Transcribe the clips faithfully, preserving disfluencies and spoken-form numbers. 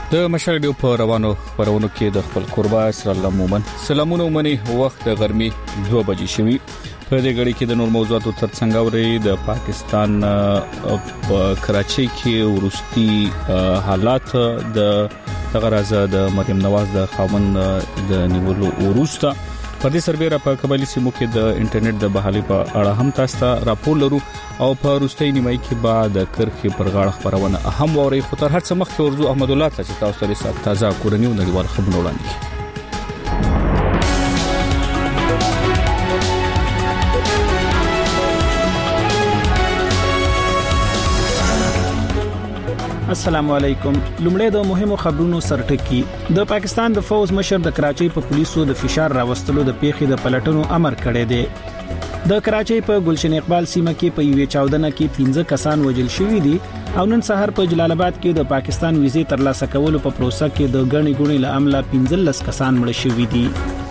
د مشال ډیو په روانو خبرونو کې د خپل قربا سره الله مومن سلامونه ومني وخت د غرمي دوه بجې شوي په دې غړي کې د نور موضوعاتو ترڅنګ اوري د پاکستان په کراچۍ کې ورستي حالات د تغرازه د مریم نواز د خاوند د نیولو وروسته په دې سربېره په قبایلی سیمو کې د انټرنیټ د بحالي په اړه هم تاسو ته راپور لرو او په روستي نیمای کې بعد کرخي پر غاړه خبرونه اهم ووري خو تر هر څه مخکې ورزو احمد الله ته تاسو سره تازه کورنیو نړیوال خبرونه وړاندې السلام علیکم. لومړی د مهمو خبرونو سرټکی. د پاکستان د فوز مشر د کراچۍ په پولیسو د فشار راوستلو د پیښې د پلټنو امر کړی دی. د کراچۍ په گلشن اقبال سیمه کې په یوې چاودنه کې پنځه کسان وژل شوي دي او نن سحر په جلال آباد کې د پاکستان ویزې ترلاسه کولو په پروسه کې د غړنی ګونی له امله پنځلس کسان مړ شوي دي.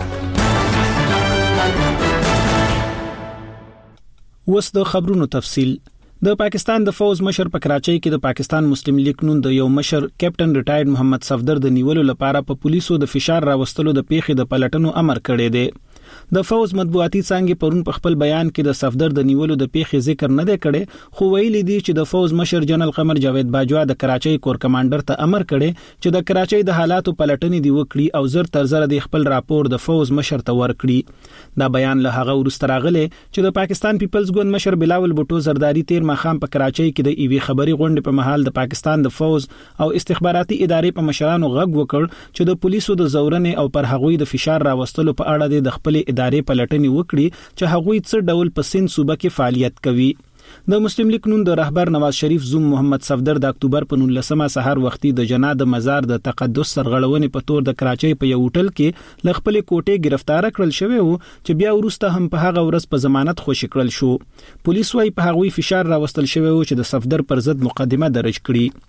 اوس د خبرونو تفصیل. د پاکستان د فوز مشر په کراچۍ کې د پاکستان مسلم لیگ نون د یو مشر کیپټن ریټایرډ محمد صفدر د نیولو لپاره په پولیسو د فشار راوستلو د پیښې د پلټنو امر کړی دی. د فوز مطبوعاتي څنګه پرون په خپل بیان کې د صفدر د نیولو د پیښې ذکر نه دی کړی خو ویلي دی چې د فوز مشر جنرال قمر جاوید باجوا د کراچۍ کور کمانډر ته امر کړی چې د کراچۍ د حالاتو پلټنې دی وکړي او زر تر زر د خپل راپور د فوز مشر ته ورکړي. دا بیان له هغه وروسته راغلی چې د پاکستان پیپلز ګوند مشر بلاول بوټو زرداری تیر مخام په کراچۍ کې د ایوي خبري غونډې په محل د پاکستان د فوز او استخباراتي ادارې په مشرانو غږ وکړ چې د پولیسو د زورنې او پر هغوی د فشار راوستلو په اړه د خپل ادارې پلټنې وکړي چې هغوی څه ډول په سند صوبه کې فعالیت کوي. د مسلم لیگ نون د رهبر نواز شریف زوم محمد صفدر د اکتوبر په نولسمه سحر وختي د جناد مزار د تقدس سرغړونې په تور د کراچۍ په یو هوټل کې ل خپل کوټې گرفتار کړل شوی وو چې بیا وروسته هم په هغه ورځ په ضمانت خوشی کړل شو. پولیس وايي په هغوی فشار راوستل شوی وو چې د صفدر پر ضد مقدمه درج کړي.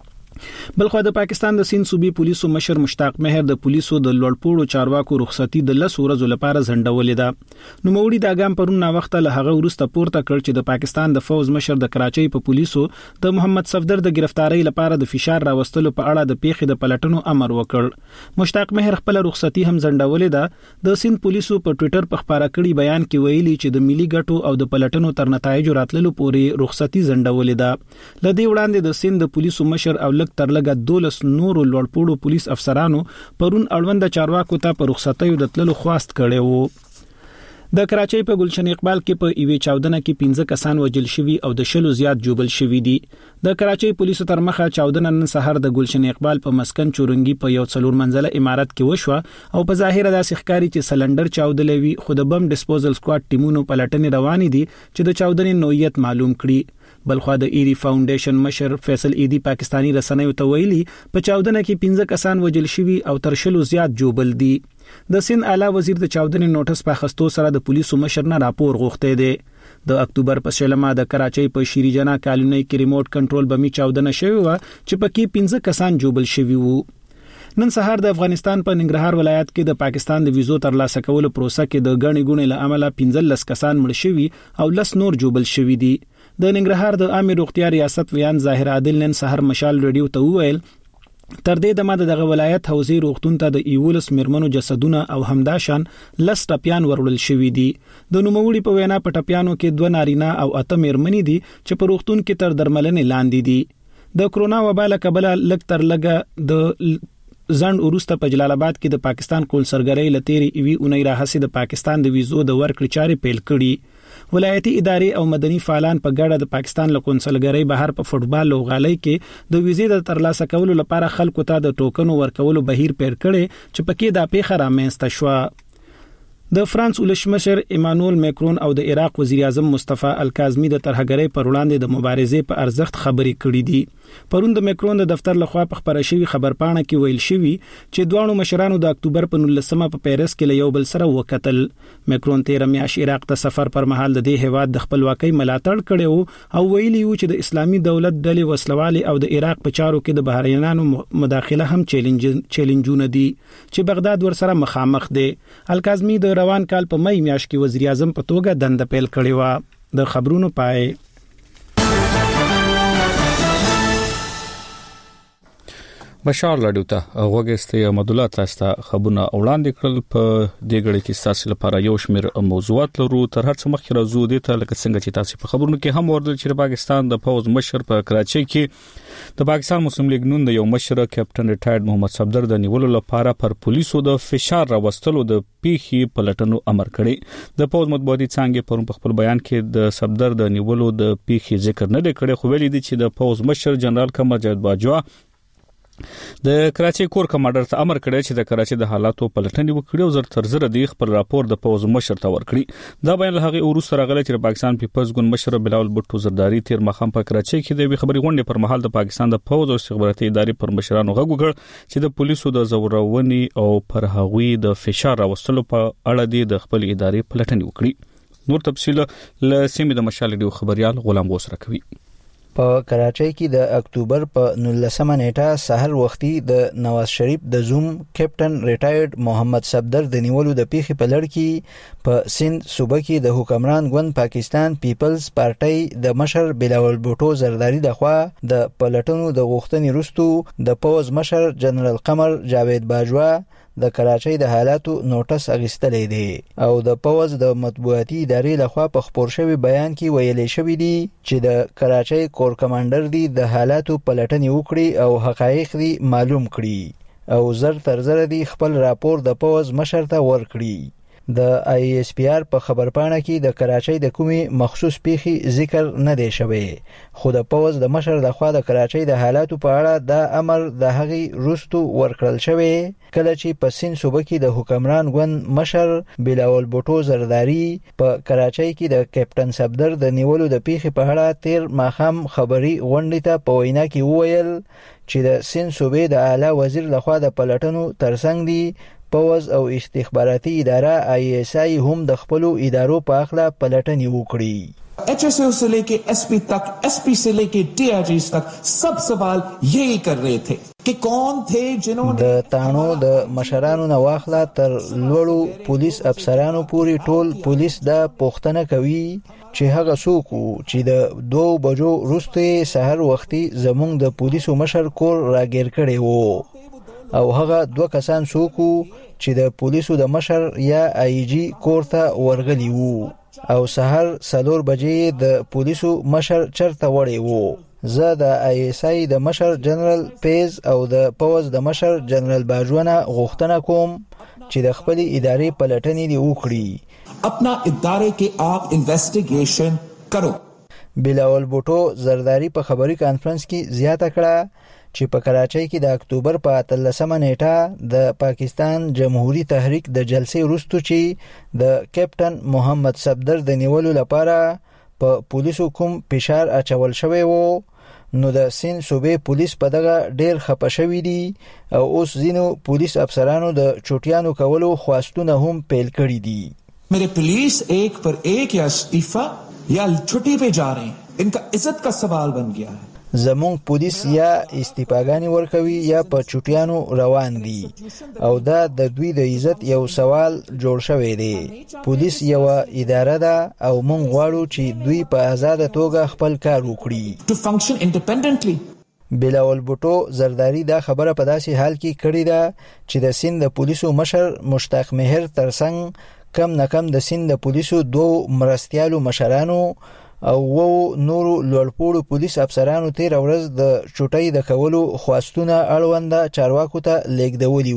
بلخو د پاکستان د سین صوبې پولیسو مشر مشتاق مهر د پولیسو د لوړپوړو چارواکو رخصتي د لس ورځو لپاره ځنډولې ده. نو موړي د اګام پرون نا وخت له هغه ورسته پورته کړ چې د پاکستان د فوز مشر د کراچۍ په پولیسو د محمد صفدر د گرفتاری لپاره د فشار راوستلو په اړه د پیښې د پلټنو امر وکړ. مشتاق مهر خپل رخصتي هم ځنډولې ده. د سین پولیسو په ټوئیټر په خبره کړي بیان کې ویلي چې د ملي ګټو او د پلټنو تر نتایج راتللو پورې رخصتي ځنډولې ده. لدې وړاندې د سین د پولیسو مشر او تر لګه دولس نورو لوړپوړو پولیس افسرانو پرون اړوند چارواکو ته په رخصتیو د تللو خواست کړی وو. د کراچۍ په گلشن اقبال کې په ایوي چاودنه کې پنځه کسان وژل شوي او د شلو زیات جوبل شوي دي. د کراچۍ پولیسو تر مخه چاودنه نن سحر د گلشن اقبال په مسکن چورنګي په یو څلور منزله عمارت کې وشوه او په ظاهر داسې ښکاري چې سلندر چاودلې وي خو د بم ډیسپوزل سکواډ ټیمونو پلټنې روانې دي چې د چاودنې نوعیت معلوم کړي. بلخو د ایری فاونډیشن مشر فیصل ایدی پاکستانی رسنیو ته ویلي په چاودنه کې پنځه کسان وژل شوي او تر شلو زیات جوبل دي. د سین اعلی وزیر د چاودنې نوټس په خستو سره د پولیسو مشر نه راپور غوښته دی. د اکتوبر په شلمه د کراچۍ په شيري جنا کالونی کې ریموټ کنټرول بمی چاودنه شوی و چې پکې پنځه کسان جوبل شوي وو. نن سحر د افغانستان په ننګرهار ولایت کې د پاکستان د ویزو ترلاسه کولو پروسه کې د غړنی ګونې له امله پنځلس کسان مړ شوي او لس نور جوبل شوي دي. د ننګرهار د عامه روغتیا ریاست ویان ظاهر عادل نن سحر مشال ریډیو ته وویل تر دې د ماده دغه ولایت حوزې روغتون ته د ایولس مرمنو جسدونه او همداشان لس ټپیان ورول شوي دي. د نوموړي په وینا په ټپیانو کې دوه نارینه او اته مرمنې دي چې په روغتون کې تر درملنې لاندې دي. د کرونا وبا له کبله لګ تر لګه د ځند وروسته په جلال آباد کې د پاکستان کونسلګرۍ لتيري ایوي اونۍ راهسي د پاکستان د ویزو د ورکړې چارې پیل کړي. ولایتي ادارې او مدني فعالان په ګډه د پاکستان له کونسلګرۍ بهر په فوټبال لوغالۍ کې د ویزې د ترلاسه کولو لپاره خلکو ته د ټوکنو ورکولو بهیر پیل کړي چې پکې د پیښه رامنځته شوه. د فرانس ولسمشر ایمانوئل ماکرون او د عراق وزیر اعظم مصطفی الکاظمی د ترهګرۍ پر وړاندې د مبارزې په ارزښت خبرې کړې دي. پرون د ماکرون د دفتر لخوا په خبره شوی خبرپاڼه کې ویل شوی چې دوه مشرانو د اکتوبر په نولسمه په پیرس کې له یو بل سره وکتل. ماکرون تیر میاشت عراق ته سفر پر مهال د دې هیواد د خپلواکۍ ملاتړ کړی او ویلي و چې د اسلامي دولت ډلې وسلوالي او د عراق په چارو کې د بهرنیانو مداخله هم چیلنج چیلنجونه دي چې بغداد ورسره مخامخ دی. الکاظمی د روان کال په مې میاشت کې وزیر اعظم په توګه دنده پیل کړې و. د خبرونو پای. بشار لاډیو ته غوګستې احمد الله تاسو خبرونه وړاندې کړل په دې غړي کې تاسو لپاره یو شمېر موضوعات لرو تر هر څه مخکې راځو دې ته لکه څنګه چې تاسو په خبرونو کې هم ورته چې پاکستان د فوز مشر په کراچۍ کې د پاکستان مسلم لیگ نون د یو مشر کیپټن ریټایرډ محمد صفدر د نیولو لپاره پر پولیسو د فشار راوستلو د پیخي پلټنو امر کړی د فوز مطبوعاتي څنګه پرون په خپل بیان کې د صفدر د نیولو د پیخي ذکر نه کړي خو ویلي دي چې د فوز مشر جنرال قمر جاوید باجوا د کراچۍ کور کمانډر ته امر کړی چې د کراچۍ د حالاتو پلټنې وکړي او زر تر زر د خپل راپور د فوز مشر ته ورکړي دا بیان له هغه وروسته راغلی چې پاکستان پیپلز ګوند مشر بلاول بټو زرداری تیر مخام په کراچۍ کې د خبري غونډې پر مهال د پاکستان د فوز او استخباراتي ادارې پر مشرانو غږ وکړ چې د پولیسو د زورونې او پر هغوی د فشار راوستلو په اړه د خپل ادارې پلټنې وکړي نور تفصیل له سیمې د مشال ډیو خبريال غلام غوس راکوي په کراچۍ کې د اکتوبر په نولسمه نیټه سحر وختي د نواز شریف د زوم کیپټن ریټایرډ محمد صفدر د نیولو د پیښې په لړ کې په سند صوبه کې د حکمران ګوند پاکستان پیپلز پارټي د مشر بلاول بوټو زرداری د خوا د پلټنو د غوښتنې وروسته د فوز مشر جنرال قمر جاوید باجوا د کراچۍ د حالاتو نوټس اغستلې دي او د فوز د مطبوعاتي ادارې لخوا په خبر شوی بیان کې ویلي شوی دی چې د کراچۍ کور کمانډر دی د حالاتو پلټنې وکړي او حقایق دی معلوم کړي او زر تر زر دی خپل راپور د فوز مشر ته ورکړي د آی ایس پی آر په خبرپاڼه کې د کراچۍ د کومي مخصوص پیخي ذکر نه دی شوی خو د فوز د مشر د خوا د کراچۍ د حالاتو په اړه د امر د هغي روستو ورکړل شوی کله چې په سین صوبه کې د حکمران ګوند مشر بلاول بوټو زرداری په کراچۍ کې د کیپټن صفدر د نیولو د پیخي په اړه تیر ماخام خبري غونډې ته په وینا کې وویل چې د سین صوبې د اعلی وزیر لخوا د پلټنو ترڅنګ دی فوز او استخباراتي اداره آئی ایس آئی هم د خپل ادارو په اخلا پلټنې وکړي ایچ ایس او سے لے کے ایس پی تک ایس پی سے لے کے ڈی آئی جیز تک سب سوال یہی کر رہے تھے کہ کون تھے جنہوں نے د تانو د مشرانو نه واخلا تر لوړو پولیس افسرانو پوری ټول پولیس د پوښتنه کوي چې هغه څوک چې د دوه بجو وروسته سحر وختي زمونږ د پولیسو مشر کور راګیر کړي وو او هغه دوه کسان څوک چې د پولیسو د مشر یا آی جی کور ته ورغلی وو او سحر سلور بجې د پولیسو مشر چرته وړي وو زه د آی ایس آئی د مشر جنرال پیز او د فوز د مشر جنرال باجوانه غوښتنه کوم چې د خپل ادارې پلټنې دی وکړي اپنا ادارے کے آپ انویسٹیگیشن کرو بلاول بوټو زرداری په خبري کانفرنس کې زیاته کړه چې په کراچۍ کې د اکتوبر په اتلسمه نیټه د پاکستان جمهوریت تحریک د جلسې وروسته چې د کیپټن محمد صفدر د نیولو لپاره په پولیسو کوم فشار اچول شوی وو نو د سین صوبې پولیس په دغه ډیر خپه شوی دي او اوس ځینو پولیس افسرانو د چوټیانو کولو خواستونه هم پیل کړي دي میرے پولیس ایک پر ایک یا استعفا یا چھٹی پہ جا رہے ہیں ان کا عزت کا سوال بن گیا ہے زمونږ پولیس یا استعفاګانی ورکوي یا په چوټیانو روان دي او دا د دوی د عزت یو سوال جوړ شوی دی پولیس یو اداره ده او مونږ غواړو چې دوی په آزاد توګه خپل کار وکړي to function independently بلاول بوټو زرداری دا خبره په داسې حال کې کړې ده چې د سند د پولیسو مشر مشتاق مهر ترڅنګ کم نه کم د سند د پولیسو دوه مرستیالو مشرانو او وو نورو لوړپوړو پولیس افسرانو تیر ورځ د چټۍ د کولو خواستونه اړوند چارواکو ته لیږدولي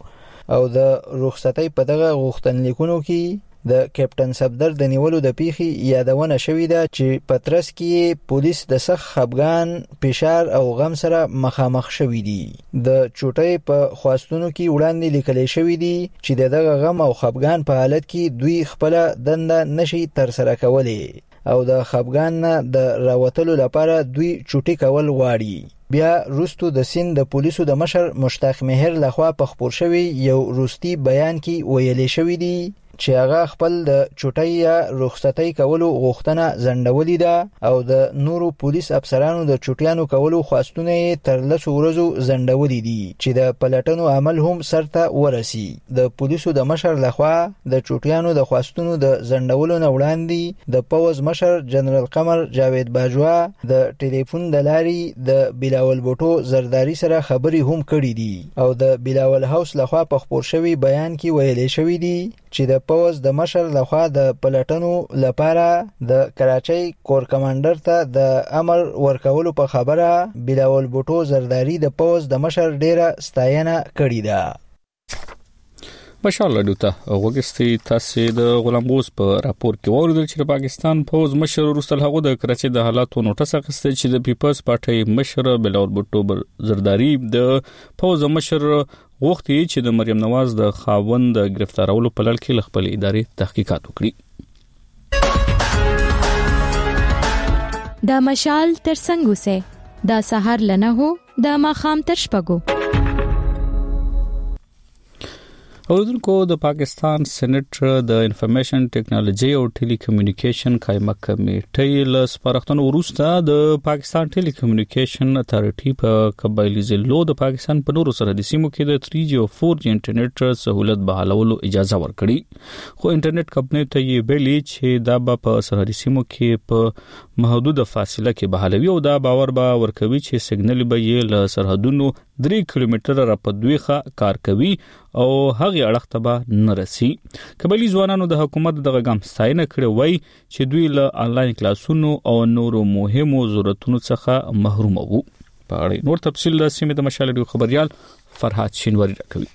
وو او د رخصتۍ په دغه غوښتنلیکونو کې د کیپټن صفدر د نیولو د پیخي یادونه شوې ده چې پترس کې پولیس د سخت خپګان فشار او غم سره مخامخ شوي دي د چټۍ په خواستونو کې وړاندې لیکل شوی دي چې دغه غم او خپګان په حالت کې دوی خپل دنده نشي تر سره کولای او د خپګان نه د راوتلو لپاره دوی چوټي کول غواړي بیا روستو د سین د پولیسو د مشر مشتاق مهر لخوا په خبر شوی یو روستي بیان کې ویلي شوی دی چې هغه خپل د چټي یا رخصتۍ کولو غوښتنه ځنډولې ده او د نورو پولیس افسرانو د چټیانو کولو خواستونه تر لسو ورځو ځنډولې دي چې د پلټنو عمل هم سرته ورسي. د پولیسو د مشر لخوا د چټیانو د خواستونو د ځنډولو نه وړاندې د پوز مشر جنرال قمر جاوید باجوا د ټلیفون د لارې د بلاول بوټو زرداری سره خبري هم کړې دي او د بلاول هاوس لخوا په خبر شوی بیان کې ویلې شوی دی چې د پوز د مشر لخوا د پلټنو لپاره د کراچۍ کور کمانډر ته د امر ورکولو په خبره بلاول بوټو زرداری د پوز د مشر ډیره ستاینه کړې ده. ماشاءالله دوته وګستي تاسو د غلام غوس په راپور کې وریدل چې پاکستان پوز مشر رستل هغه د کراچۍ د حالاتو نوټس اخیسته چې د پیپلز پارټي مشر بلاول بوټو زرداری د پوز مشر غوښتي چې د مریم نواز د خاوند د گرفتارولو په لړ کې خپل ادارې تحقیقات وکړي. دا مشال تر څنګه سه دا سحر لنه هو دا ماخام تر شپګو. اوردونکو د پاکستان سېنات د انفارمیشن ټیکنالوژي او ټيلي کمیونیکیشن قائمه کمیټې له سپارښتنو وروسته د پاکستان ټيلي کمیونیکیشن اتارټي په قبایلی ضلعو د پاکستان په نورو سرحدي سیمو کې د تھری جی او فور جی انټرنیټ سہولت بحالولو اجازه ورکړي. خو انټرنیټ کمپنۍ ته یې ویلي چې دا به په سرحدي سیمو کې په محدوده فاصله کې بحالوي او دا باور به ورکوي چې سیګنل به یې له سرحدونو درې کیلومتره را په دویخه کار کوي او هغه اړخ ته به نه رسي. قبایلی ځوانانو د حکومت دغه ګام ستاینه کړې وای چې دوی له انلاین کلاسونو او نورو مهمو ضرورتونو څخه محروم وو. په اړه نور تفصیل د سیمې د مشالې خبريال فرحات شینواری راکوي.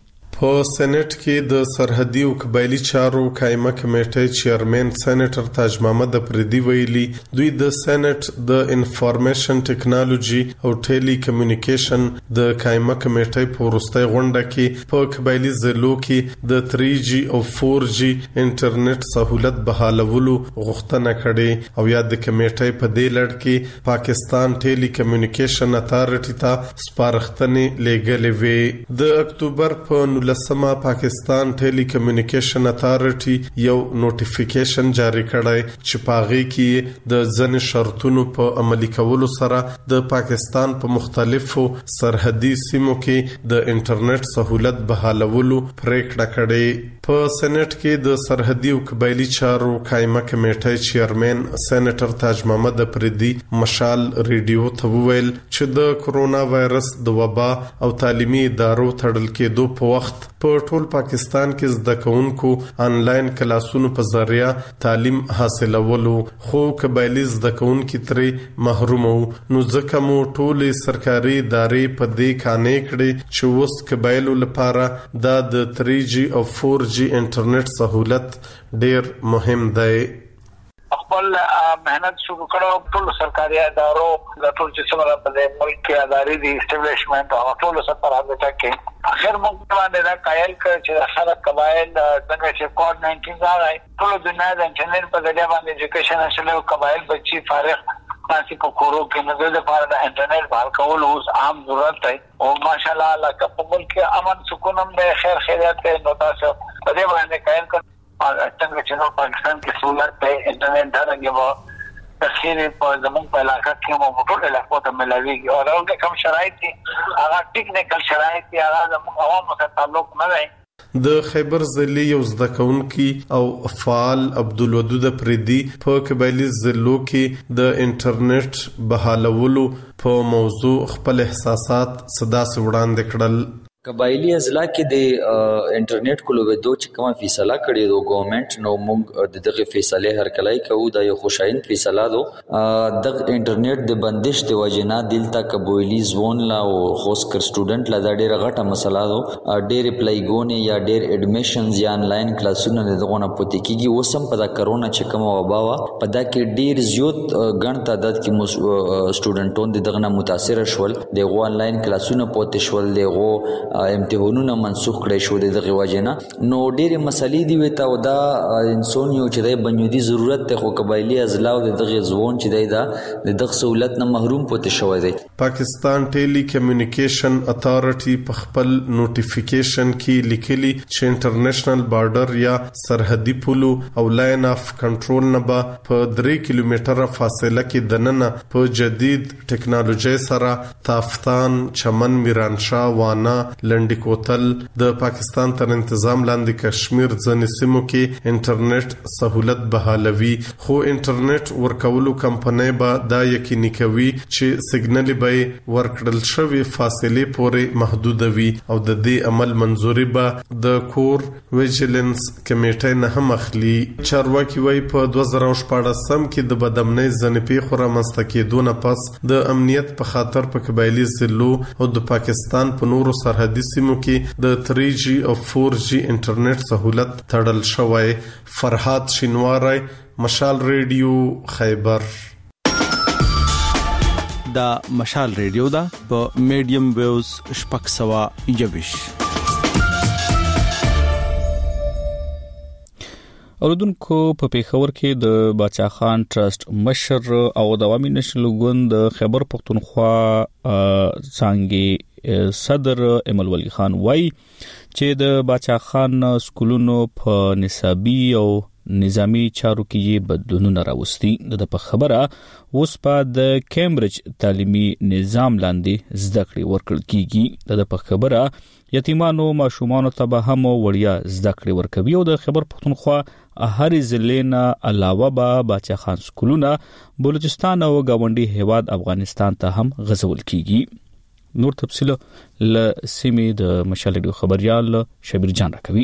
په سېنات کې د سرحدي او قبایلی چارو قائمه کمیټې چیرمن سېنیټر تاج محمد افریدي ویلي دوی د سېنات د انفارمیشن ټیکنالوژي او ټيلي کمیونیکیشن د قائمه کمیټې په وروستۍ غونډه کې په قبایلی ضلعو کې د تھری جی او فور جی انټرنیټ سہولت بحالولو غوښتنه کړې او یا د کمیټې په دې لړ کې پاکستان ټيلي کمیونیکیشن اتارټي ته سپارښتنې لېږلې وې. د اکتوبر په لسمه پاکستان ټيلي کمیونیکیشن اتارټي یو نوټیفیکیشن جاری کړی چې پاغي کې د ځن شرطونو په عملي کولو سره د پاکستان په مختلفو سرحدي سیمو کې د انټرنیټ سہولت بحالولو پریکړه کړې. په سېنات کې د سرحدي او قبایلی چارو قائمه کمیټې چیرمن سېنیټر تاج محمد افریدي مشال ریډیو ته وویل چې د کورونا وایرس د وبا او تعلیمي ادارو تړل کېدو په وخت په ټول پاکستان کې زده کوونکو انلاین کلاسونو په ذریعہ تعلیم حاصلولو خو قبایلی زده کوونکو ترې محروم وو. نو ځکه مو ټول سرکاري ادارې په دې کانې کړې چې اوس قبایلو لپاره د تھری جی او فور جی انټرنیټ سہولت ډیر مهم دی. خپل مهنت شروع کړو ټول سرکاري ادارو د ټول چې څومره په ملک کې ادارې دي اسټابلیشمنت او ټول سرکاري ټاکي اخر موږ باندې دا قائل کړ چې سره قبایل څنګه چې کووډ ناینټین راغی ټول دنیا د انټرنیټ په ذریعہ باندې ایجوکیشن حاصلو قبایل بچي فارغ تاسو په کورو کې نه د لپاره د انټرنیټ بحال کول اوس عام ضرورت دی او ماشاءالله لکه په ملک کې امن سکون هم د خیر خیریت نو تاسو په دې باندې قائل کړ څنګه چې نو پاکستان کې سہولت ته انټرنیټ درنګي وو تخیر په زمون په علاقه کې مو ټول علاقو ته ملاويږي او هغه کوم شرایط دي هغه ټیکنیکل شرایط دي هغه زموږ عوامو سره تعلق نه لري. د خیبر ضلع یو زده کوونکی او فعال عبدالودود افریدي په قبایلی ضلعو کې د انټرنیټ بحالولو په موضوع خپل احساسات صدا سره وړاندې کړل. قبایلی اضلاع کې د انټرنیټ کولو چې کومه فیصله کړې د ګورنمنت نو موږ د دغه فیصله هر کله کوو د یو خوشاین فیصله دو د انټرنیټ د بندش د وجنا دلته قبایلی زون لا او خاص کر سټوډنټ لا د ډیره غټه مسله دو ډیر اپلایګونه یا ډیر اډمیشنز یا انلاین کلاسونه دغه پته کیږي وسم په دا کرونا چې کومه وبا وا په دا کې ډیر زیات غن تعداد کې سټوډنټون دغه متاثر شول دغه انلاین کلاسونه پته شول دغه امتحانونه منسوخ کړي شو دغه وجنه نو ډېر مسلې دی وته او دا انسان یو چې د بنیادی ضرورت ته خو قبایلی ازلا او دغه ځوان چې دی دا د دغه سہولت نه محروم پاتې شوی دی. پاکستان ټیلی کمیونیکیشن اتھارټي په خپل نوټیفیکیشن کې لیکلي چې انټرنیشنل بارډر یا سرحدي پولو او لاین اف کنټرول نه به په درې کیلومتره فاصله کې دننه په جدید ټیکنالوژي سره تافتان، چمن، میرانشاه، وانا، لنډی کوتل د پاکستان تر تنظیم لاندې کشمیر ځنې سیمو کې انټرنیټ سہولت بحالوي. خو انټرنیټ ورکولو کمپنۍ به دا یقیني کوي چې سیګنال به ورکړل شوی فاصله پورې محدود وي او د دې عمل منځوري به د کور ویجیلنس کمیټې نه هم اخلي. چارواکي وايي په دوه زره شپږ سم کې د بدامنۍ ځنې پیښو رامنځته کېدو نه پس د امنیت په خاطر په قبایلی ضلعو او د پاکستان په نورو سرحدي سیمو کې د تھری جی او فور جی انټرنیټ سہولت تړل شوی. فرحات شینواری، مشال ریډیو، خیبر. دا مشال ریډیو دا په میډیم ویوز شپږ سوه یوویش. اوردونکو په پیښور کې د باچا خان ټرست مشر او د عوامي نشل ګوند خیبر پختونخوا څنګه صدر ایمل ولی خان وای چې د باچا خان سکولونو په نصابي او نظامی چارو کې بدلونونه راوستي. د په خبره اوس په د کیمبرج تعلیمي نظام لاندې زده کړې ورکړل کیږي. د په خبره یتیمانو ماشومانو ته به هم وړیا زده کړې ورکوي او د خیبر پختونخوا هر ضلع نه علاوه به باچا خان سکولونه بلوچستان او گاونډي هیواد افغانستان ته هم غځول کیږي. نور تفصیل ل سیمې د مشال ریډیو خبريال شبیر جان راکوي.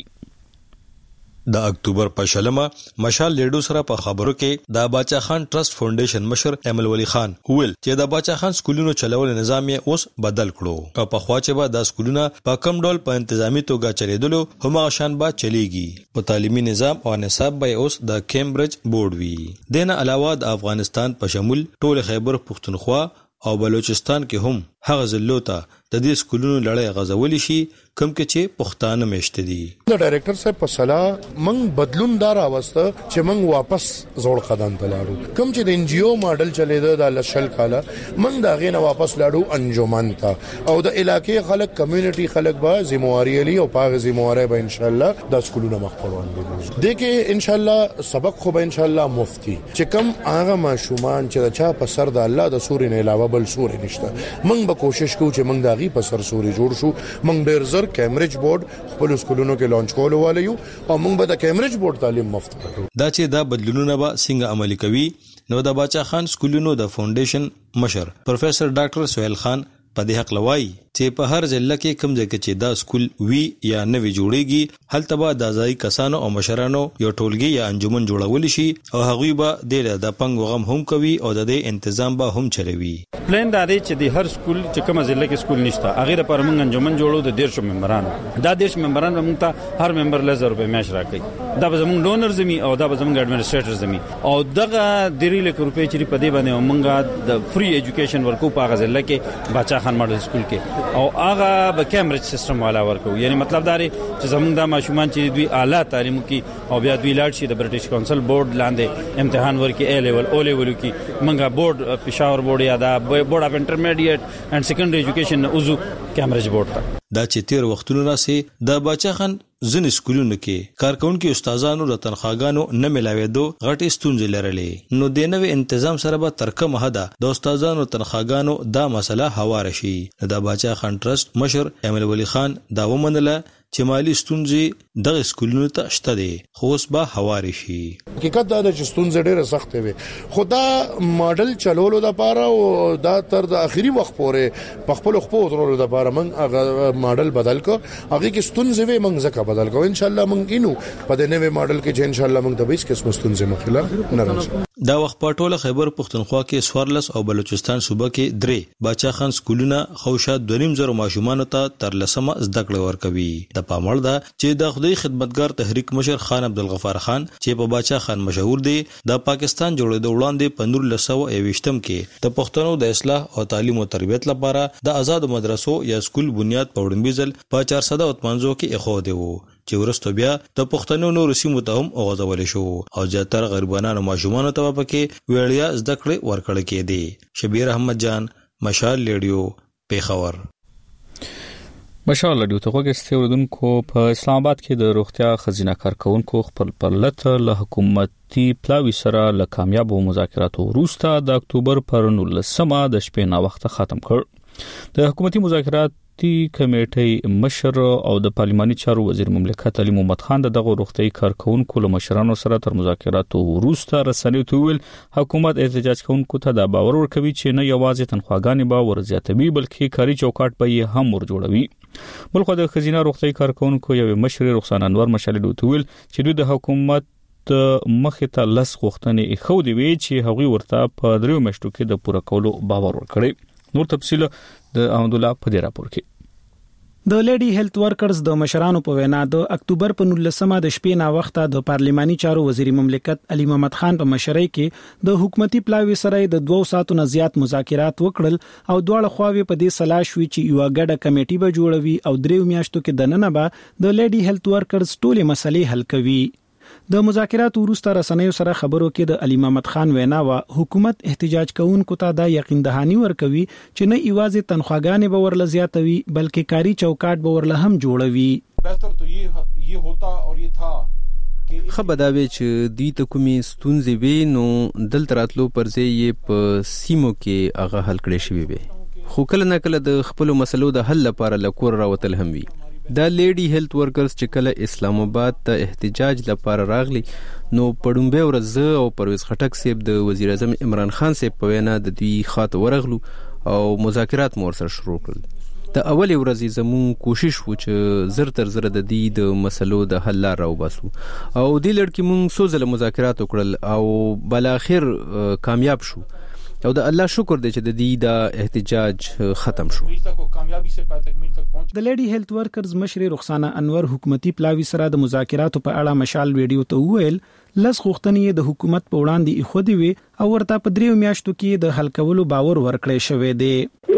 د اکتوبر په شلمه مشال لیډو سره په خبرو کې د باچا خان ټرست فاونډیشن مشر ایمل ولی خان ویل چې د باچا خان سکولونو چلول نظام یې اوس بدل کړو او په خوا چې به د سکولونه په کم ډول په انتظامی توګه چلیدلو هم شان به چلیږي. په تعلیمي نظام او نصاب به اوس د کیمبرج بورډ وي. دنه علاوه د افغانستان په شمول ټول خیبر پختونخوا او بلوچستان کې هم هغه ضلعو ته د دې سکولونو لړۍ غزول شي کوم کې چې پښتانه مشته دي. د ډایریکټر صاحب په صلاح من بدلون دار اوسته چې من واپس زوړ قدم ته لاړو. کوم چې د ان جی او ماډل چلیده د لشل کاله من دا غینه واپس لاړو انجمن ته او د علاقې خلک کمیونټي خلک به ذمہواری لري او پاغه ذمہواری به ان شاء الله د سکولونو مخکړون دي. د کې ان شاء الله سبق خو به ان شاء الله مفتی چې کوم هغه ماشومان چې چا په سر د الله د سورې نه علاوه بل سورې نشته من به کوشش کوو چې من داغي په سر سوري جوړ شو. من ډیر زر کیمبرج بورډ خپل سکولونو کې لانچ کول والو او موږ به د کیمبرج بورډ تعلیم مفت کړو. دا چې دا بدلونونه به څنګه عملي کوي نو د باچا خان سکولونو د فاونډیشن مشر پروفیسور ډاکټر سہیل خان په دې حق لوي چې په هر ځل کې کوم ځای کې چې دا سکول وی یا نوې جوړيږي هلته به د ځای کسانو او مشرانو یو ټولګي یا انجمن جوړول شي او هغوی به د پنګ وغم هم کوي او د دې تنظیم به هم چلوي. پلان دا دی چې د هر سکول چې کوم ځای کې سکول نشته هغه لپاره موږ انجمن جوړو د ډیر شو ممبرانو. دا ډیر شو ممبران به موږ ته هر ممبر لزر روپے میاش راکړي. دا به زموږ ډونر زمي او دا به زموږ اډمنسټریټر زمي او دغه ډیر لک روپے چې په دې باندې موږ د فری ایجوکیشن ورکو په غزل کې باچا خان ماډل سکول کې او هغه به کیمبرج سیستم والا ورکو. یعنی مطلب دا دی چې زموږ د ماشومان چې دوی اعلی تعلیم کوي او بیا دوی لاړ شي د برټش کونسل بورډ لاندې امتحان ورکي ا لیول او لیول کې موږ بورډ پېښور بورډ یا دا بورډ اف انټرمیډیټ اینڈ سیکنډري ایجوکیشن اوزو کیمبرج بورډ ته. دا چې تیر وختونو راسي د باچا خان ځنې سکولونو کې کارکونکو استادانو د تنخواګانو نه ملاوېدو غټي ستونزې لرلې نو د نوې تنظیم سره به تر کومه حده د استادانو تنخواګانو دا مسله هوار شي. د باچا خان ټرست مشر ایمل ولی خان دا ومنله چې مالی ستونزې دغه سکولونو ته شته دي خو اوس به هوار شي. حقیقت دا چې ستونزې ډېره سخت وي خو دا ماډل چلولو د پاره او دا تر د اخیری وخت پورې په خپل خپل ورولو د پاره من هغه ماډل بدل کو هغه کې ستونزې وي من ځکه بدل کو ان شاء الله من کینو په دې نوې ماډل کې چې ان شاء الله من د بیس قسم ستونزې مخله نه راځي. دا وخت په ټوله خیبر پښتونخوا کې سوارلس او بلوچستان صوبه کې درې باچا خان سکولونه خوشا دونیم زره ماشومان ته تر لسمه زده کړې ورکوي. د پاموړ ده چې د خدای خدمتګار تحریک مشر خان عبدالغفار خان چې په باچا خان مشهور دی د پاکستان جوړېدو وړاندې په نور لسو اويشتم کې د پښتنو د اصلاح او تعلیم او تربیت لپاره د آزاد مدرسو یا سکول بنیاد په وړاندې ځل په چار سده پنځو کې اخو دی وو چې ورستو بیا د پښتنو نور سیمو ته هم اوغځول شو او زیاتره غریبانو ماشومان ته په ویړیا زده کړې ورکړل کېدي. شبیر احمد جان، مشال ریډیو، پیښور. مشال ریډیو ته وګورئ اوردونکو په اسلام آباد کې د روغتیا خزینه کارکونکو خپل پرلط له حکومتي پلاوی سره له کامیابو مذاکراتو وروسته د اکتوبر پر نولسمه د شپې نا وخت ختم کړ. د حکومتي مذاکرات تی کمیټې مشر او د پارلماني چارو وزیر مملکت علي محمد خان دغه روغتي کارکونکو له مشرانو سره تر مذاکراتو وروسته رسنیو ته ویل حکومت احتجاج کوونکو ته د باور ورکوي چې نه یوازې تنخواګانې به ورزیاتوي بلکې کاري چوکاټ به یې هم ور جوړوي. بلخو د خزینه روغتي کارکونکو یو مشر رخصان انور مشالډو ته ویل چې دوی د حکومت مخې ته لس غوښتنې خو دی وی چې هغوی ورته په دریو میاشتو کې د پوره کولو باور ورکړي. نور تفصیل د احمد الله په دې راپور کې. د لیډي هیلث ورکرز د مشرانو په وینا د اکتوبر په نولسمه د شپې نا وخته د پارلماني چارو وزیر مملکت علي محمد خان په مشرۍ کې د حکومتي پلاوی سره د دوه ساعتو نه زیات مذاکرات وکړل او دواړه خواوې په دې سلا شوې چې یو غډه کمیټي به جوړوي او دریو میاشتو کې دننه به د لیډي هیلث ورکرز ټولې مسلې حل کوي. د مذاکرات وروسته رسنیو سره خبرو کې د علي محمد خان وینا وا حکومت احتجاج کوونکو ته دا یقین دهانی ورکوي چې نه ایوازې تنخواګانې به ورل زیاتوي بلکې کاري چوکاټ به ورل هم جوړوي. بهتر تو یہ یہ ہوتا اور یہ تھا خبرداوی چې دوی ته کومې ستونزې وي نو دلته راتلو پرځای یې په سیمو کې هغه حل کړی شوی وي خو کله نه کله د خپل مسلو د حل لپاره لکور راوتل هم وي. دا لیډي هیلث ورکرز چې کله اسلام آباد ته احتجاج لپاره راغلي نو پړومبه ورځ او پرویز خټک صاحب د وزیر اعظم عمران خان صاحب په وینا د دوی خاطر ورغلو او مذاکرات مور سره شروع کړل. د اول ورځې زمون کوشش و چې زر تر زر د دې د مسلو د حل لار راوباسو او د لړکی مون سوزله مذاکرات وکړل او بل اخر کامیاب شو او د الله شکر دی چې د دې د احتجاج ختم شو. د لیډي هیلث ورکرز مشر رخصانه انور حکومتي پلاوی سره د مذاکراتو په اړه مشال ویډیو ته وویل لس غوښتنې د حکومت په وړاندې ایښودې وي او ورته په دریو میاشتو کې د حل کولو باور ورکړی شوی دی.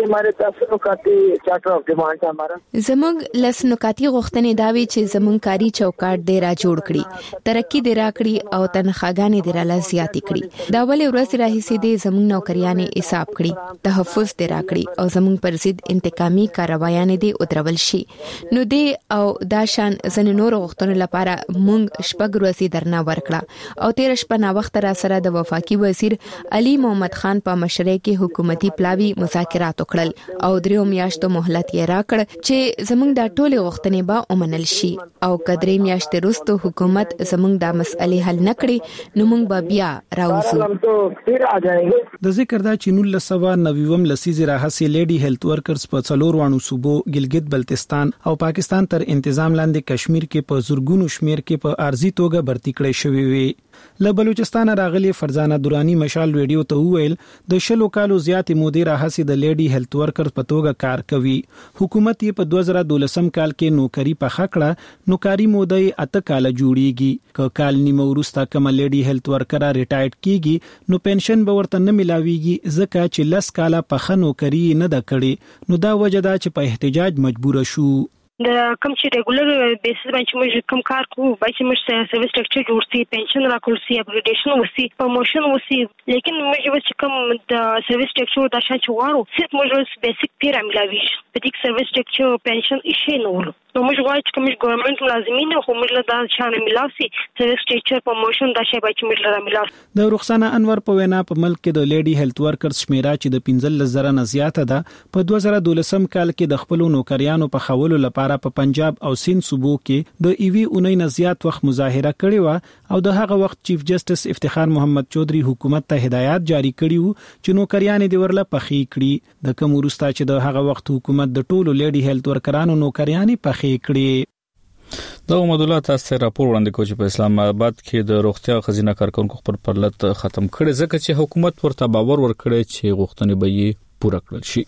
زموږ لس نکاتی غوښتنې دا وی چې زموږ کاري چوکاټ دی را جوړ کړي ترقی دی را کړي او تنخواګانې دی را لزیاتې کړي. دا ولې ورځ راهیسې دی زموږ نوکریانې حساب کړي تحفظ دی را کړي او زموږ پر ضد انتقامي کاروایانې دی ودرول شي. نو دی او دا شان زنه نور غوښتنې لپاره موږ شپږ ورځې درنه ورکړه او تیر شپه نا وخت را سره د وفاقي وزیر علي محمد خان په مشرۍ کې حکومتي پلاوی مذاکرات وکړل او دریو میاشتو مهلت یې راکړ چې زموږ د ټولې غوښتنې به ومنل شي او کدرې میاشتې وروسته حکومت زموږ د مسئلې حل نکړي نو موږ به بیا راوځو. د ذکر دا چې نولس سوه نوي لسیزې راهیسې لیډي هیلث ورکرز په څلور وانو صوبو ګلګت بلتستان او پاکستان تر انتظام لاندې کشمیر کې په زورګونو شمیر کې په ارزي توګه برتی کړی شوی وي. له بلوچستان راغلي فرزانه دورانی مشال ویډیو ته وویل د شلو کالو زیاتې مودې راهسي د لیډي هیلث ورکر په توګه کار کوي. حکومت یې په دوه زره دولسم کال کې نوکری په خکړه نوکری مودې اته کال جوړیږي ک کال نیمه وروسته کوم لیډي هیلث ورکر ریټایرډ کیږي نو پنشن به ورته نه ملاويږي ځکه چې لس کال په خنو کری نه د کړي نو دا وجه دا چې په احتجاج مجبور شو. د کوم چې ریګولر بیسس باندې موږ کوم کار کوو باندې موږ سرویس سټرکچر جوړ سي پنشن راکول سي اپګریډیشن وسی پروموشن وسی لیکن موږ چې کوم د سرویس سټرکچر د شان چوارو صرف موږ بیسیک پیراملاوي په دې سرویس سټرکچر پنشن شي نه ورو نو موږ غواړو چې کوم ګورنمنت لازمي نه خو موږ له دا شان ملاسي سرویس سټرکچر پروموشن د شی باندې موږ له ملاسي. د رخصانه انور په وینا په ملک کې د لیډي هیلث ورکرز شمیره چې د پنځه زره نه زیاته ده په دوه زره دولسم کال کې د خپل نوکریانو په خولو لپاره په پنجاب او سند صوبو کې د ایوي اونۍ نه زیات وخت مظاهره کړې و او د هغه وخت چیف جسټس افتخار محمد چودري حکومت ته هدایت جاری کړی و چې نوکریان دې ورله پخې کړي د کوم ورسته چې د هغه وخت حکومت د ټولو لیډي هیلث ورکرانو نوکریان پخې کړي. دا مدلات تاسو راپور وړاندې کوي چې په اسلام آباد کې د روغتیا خزینه کارکونکو خپل پرلط ختم کړي ځکه چې حکومت ورته باور ورکړي چې غوښتنې به یې پوره کړل شي.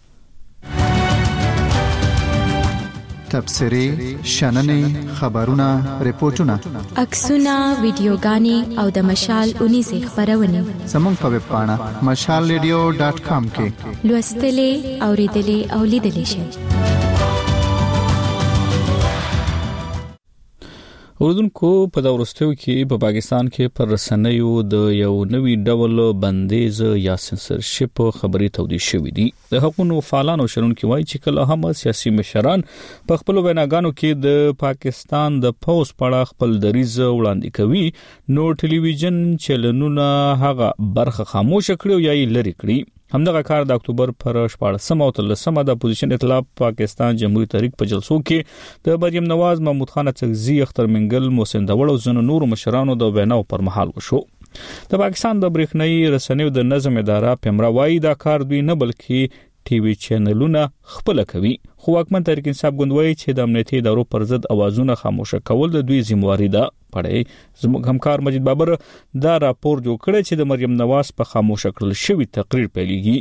تبصرې، شننې، خبرونه، ریپورتونه، عکسونه، ویډیوګانې او د مشال اونیزه خبرونه زموږ په ویب پاڼه مشال ریډیو ډاټ کام کې لوستلې، اوریدلې او لیدلې شئ. اوردونکو په دا ورستیو کې په پاکستان کې پر رسنیو د یو نوي ډول بندیز یا سنسرشپ خبري تودي شوې دي. د حقوقو فعالانو شرونکو وایي چې کله هم سیاسي مشران په خپل ویناګانو کې د پاکستان د پوز پړه خپل دریز وړاندې کوي نو ټلویزیون چینلونه هغه برخه خاموش کړي یا یې لري کړي. همدغه کار د اکتوبر پر شپاړسمه او تلسمه د اپوزیشن ائتلاف پاکستان جمهوریت تحریک په جلسو کې د مریم نواز، محمود خان اڅکزي، اختر منګل، محسن داوړ او ځینو نور مشرانو د ویناو پر مهال وشو. د پاکستان د برېښنايي رسنیو د نظم اداره پیمرا وایي دا کار دوی نه بلکې ټي وي چینلونه خپل کوي. خو واکمن تحریک انصاف ګوند چې د امنیتي ادارو پر ضد اوازونه خاموش کول د دوی ذمہواری ده. پړې زموږ همکار مجید بابر دا راپور جوړ کړی چې د مریم نواز په خاموش کړل شوی تقریر پیلېږي.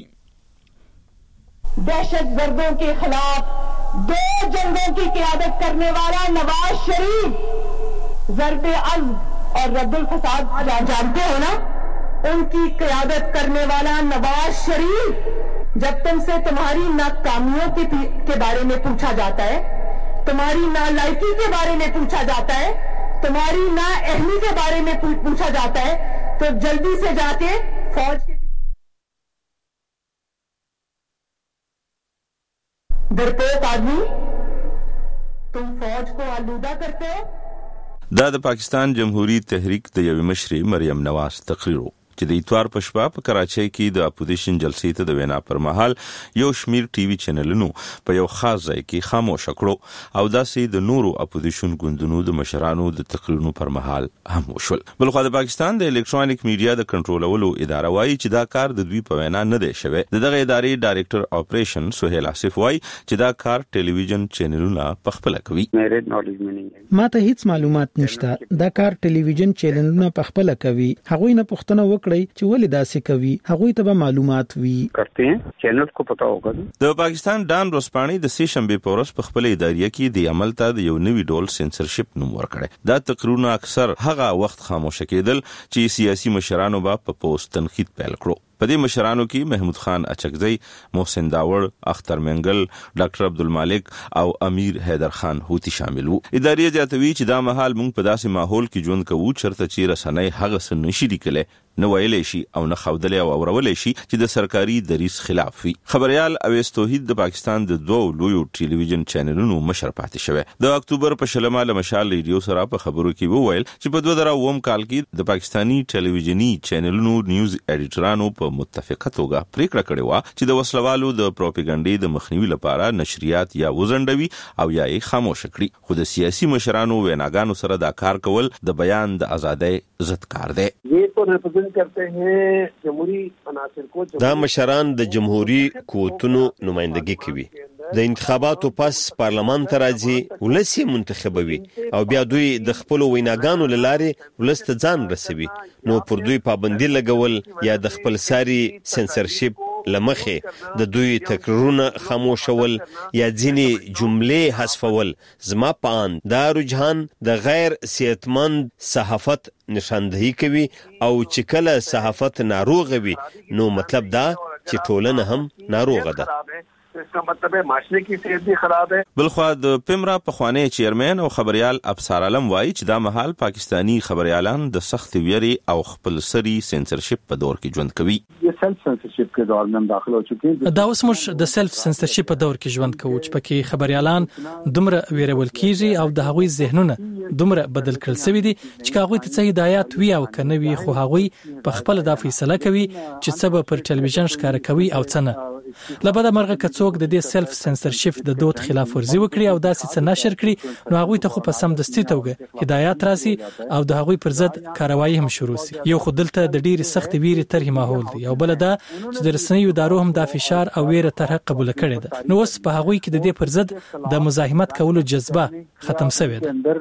दहशत गर्दों के खिलाफ दो जंगों की क़यादत करने वाला नवाज शरीफ ज़र्बे अज़्म और रद्दुल फसाद जानते हो ना, उनकी क़यादत करने वाला नवाज शरीफ जब तुमसे तुम्हारी नाकामियों के, के बारे में पूछा जाता है, तुम्हारी नालायकी के बारे में पूछा जाता है, तुम्हारी नाअहली के बारे में पूछा जाता है, तो जल्दी से जाके फौज के डरपोक आदमी तुम फौज को आलूदा करते हो. دا د پاکستان جمهوریت تحریک د یوې مشرې مریم نواز تقریر چې د اتوار په شپه په کراچۍ کې د اپوزیشن جلسې ته د وینا پر مهال یو شمیر ټي وي چینلونو په یو خاص ځای کې خاموش کړو او داسې د نورو اپوزیشن ګوندونو د مشرانو د تقریرونو پر مهال هم وشول. بلخو د پاکستان د الکترونیک میډیا د کنټرولولو اداره وایي چې دا کار د دوی په وینا نه دی شوی. دغه ادارې ډایریکټر اپریشن سہیل آصف وایي چې دا کار ټلویزیون چینلونه په خپل کوي. ما ته هیڅ معلومات نشته. دا کار ټلویزیون چینلونه په خپل کوي. هغوی نه پوښتنه وکړي چې ولې داسې کوي. هغوی ته به معلومات وي کرتے ہیں چینل کو پتا ہوگا. د پاکستان ډان روسپانی د سې شنبه په ورځ په خپل ادارې کې د عمل ته د یو نوي ډول سنسرشپ نوم ورکړی. دا تقریرونه اکثر هغه وخت خاموش کېدل چې سیاسي مشرانو به په پوسټ تنقید پیل کړو. په دې مشرانو کې محمود خان اڅکزي، محسن داوړ، اختر منګل، ډاکټر عبدالمالک او امیر حیدر خان هوتی شامل وو. ادارې جاتوي چې دا مهال موږ په داسې ماحول کې ژوند کوو چرته چې رسنۍ هغه څه نشي لیکلی، نه ویلې شي او نه خودلې او اورولې شي چې د سرکاري دریس خلاف وي. خبريال اویس توحید د پاکستان د دوه لویو ټلویزیون چینلونو مشر پاتې شوی. د اکتوبر په شلمه له مشال ریډیو سره په خبرو کې وویل چې په دوه زره اووم کال کې د پاکستانی ټلویزیونی چینلونو نیوز ایډیټرانو په متفقه توګه پریکړه کړې و چې د وسلوالو د پروپاګاندا د مخنیوي لپاره نشریات یا وزندوي او یا یې خاموش کړي. خو د سیاسي مشرانو ویناګانو سره دا کار کول د بیان د ازادۍ ضد کار دی. کرتے ہیں جمهوری عناصر کو. دا مشران د جمهوری قوتونو نمائندګي کوي. د انتخاباتو پس پارلمان ته راځي، ولسی منتخبوي او بیا دوی د خپل ویناګانو لاره ولست ځان رسوي. نو پر دوی پابندي لګول یا د خپل ساري سنسرشپ لمخه د دوی تقریرونه خاموشول یا ځینې جملې حذفول زما پان دا رجحان د غیر صحتمند صحافت نشاندهی کوي او چې کله صحافت ناروغ وي نو مطلب دا چې ټولنه هم ناروغه ده. इसका मतलब है माशरे की सेहत भी खराब है. بلخو د پیمرا پخوانی چیرمن او خبريال ابصار علم وایي چې دا مهال پاکستانی خبريالان د سخت ویری او خپل سری سنسرشپ په دور کې ژوند کوي. یہ سیلف سنسرشپ کے دور میں ہم داخل ہو چکے ہیں. دا اوس موږ د سیلف سنسرشپ په دور کې ژوند کوو چې پکې خبريالان دومره ویرول کیږي او د هغوی ذهنونه دومره بدل کړل شوی دي چې هغوی ته څه هدایت وی او کنه وی خو هغوی په خپل د فیصله کوي چې څه به پر ټلویزیون ښکار کوي او څه نه. لبدا مرغه کڅوک د دې سلف سنسرشپ د دود خلاف ورزي وکړي او داسې څه نشر کړي نو هغه ته خو په سم دستي توګه هدایت راسي او د هغه پر ضد کاروایی هم شروع شي. یو خودلته د ډېری سخت ویری طرح ماحول دی او بل دا چې د رسنیو ادارو هم د فشار او ویره طرح قبول کړي ده. نو اوس په هغه کې د دې پر ضد د مزاحمت کولو جذبه ختم شوه ده.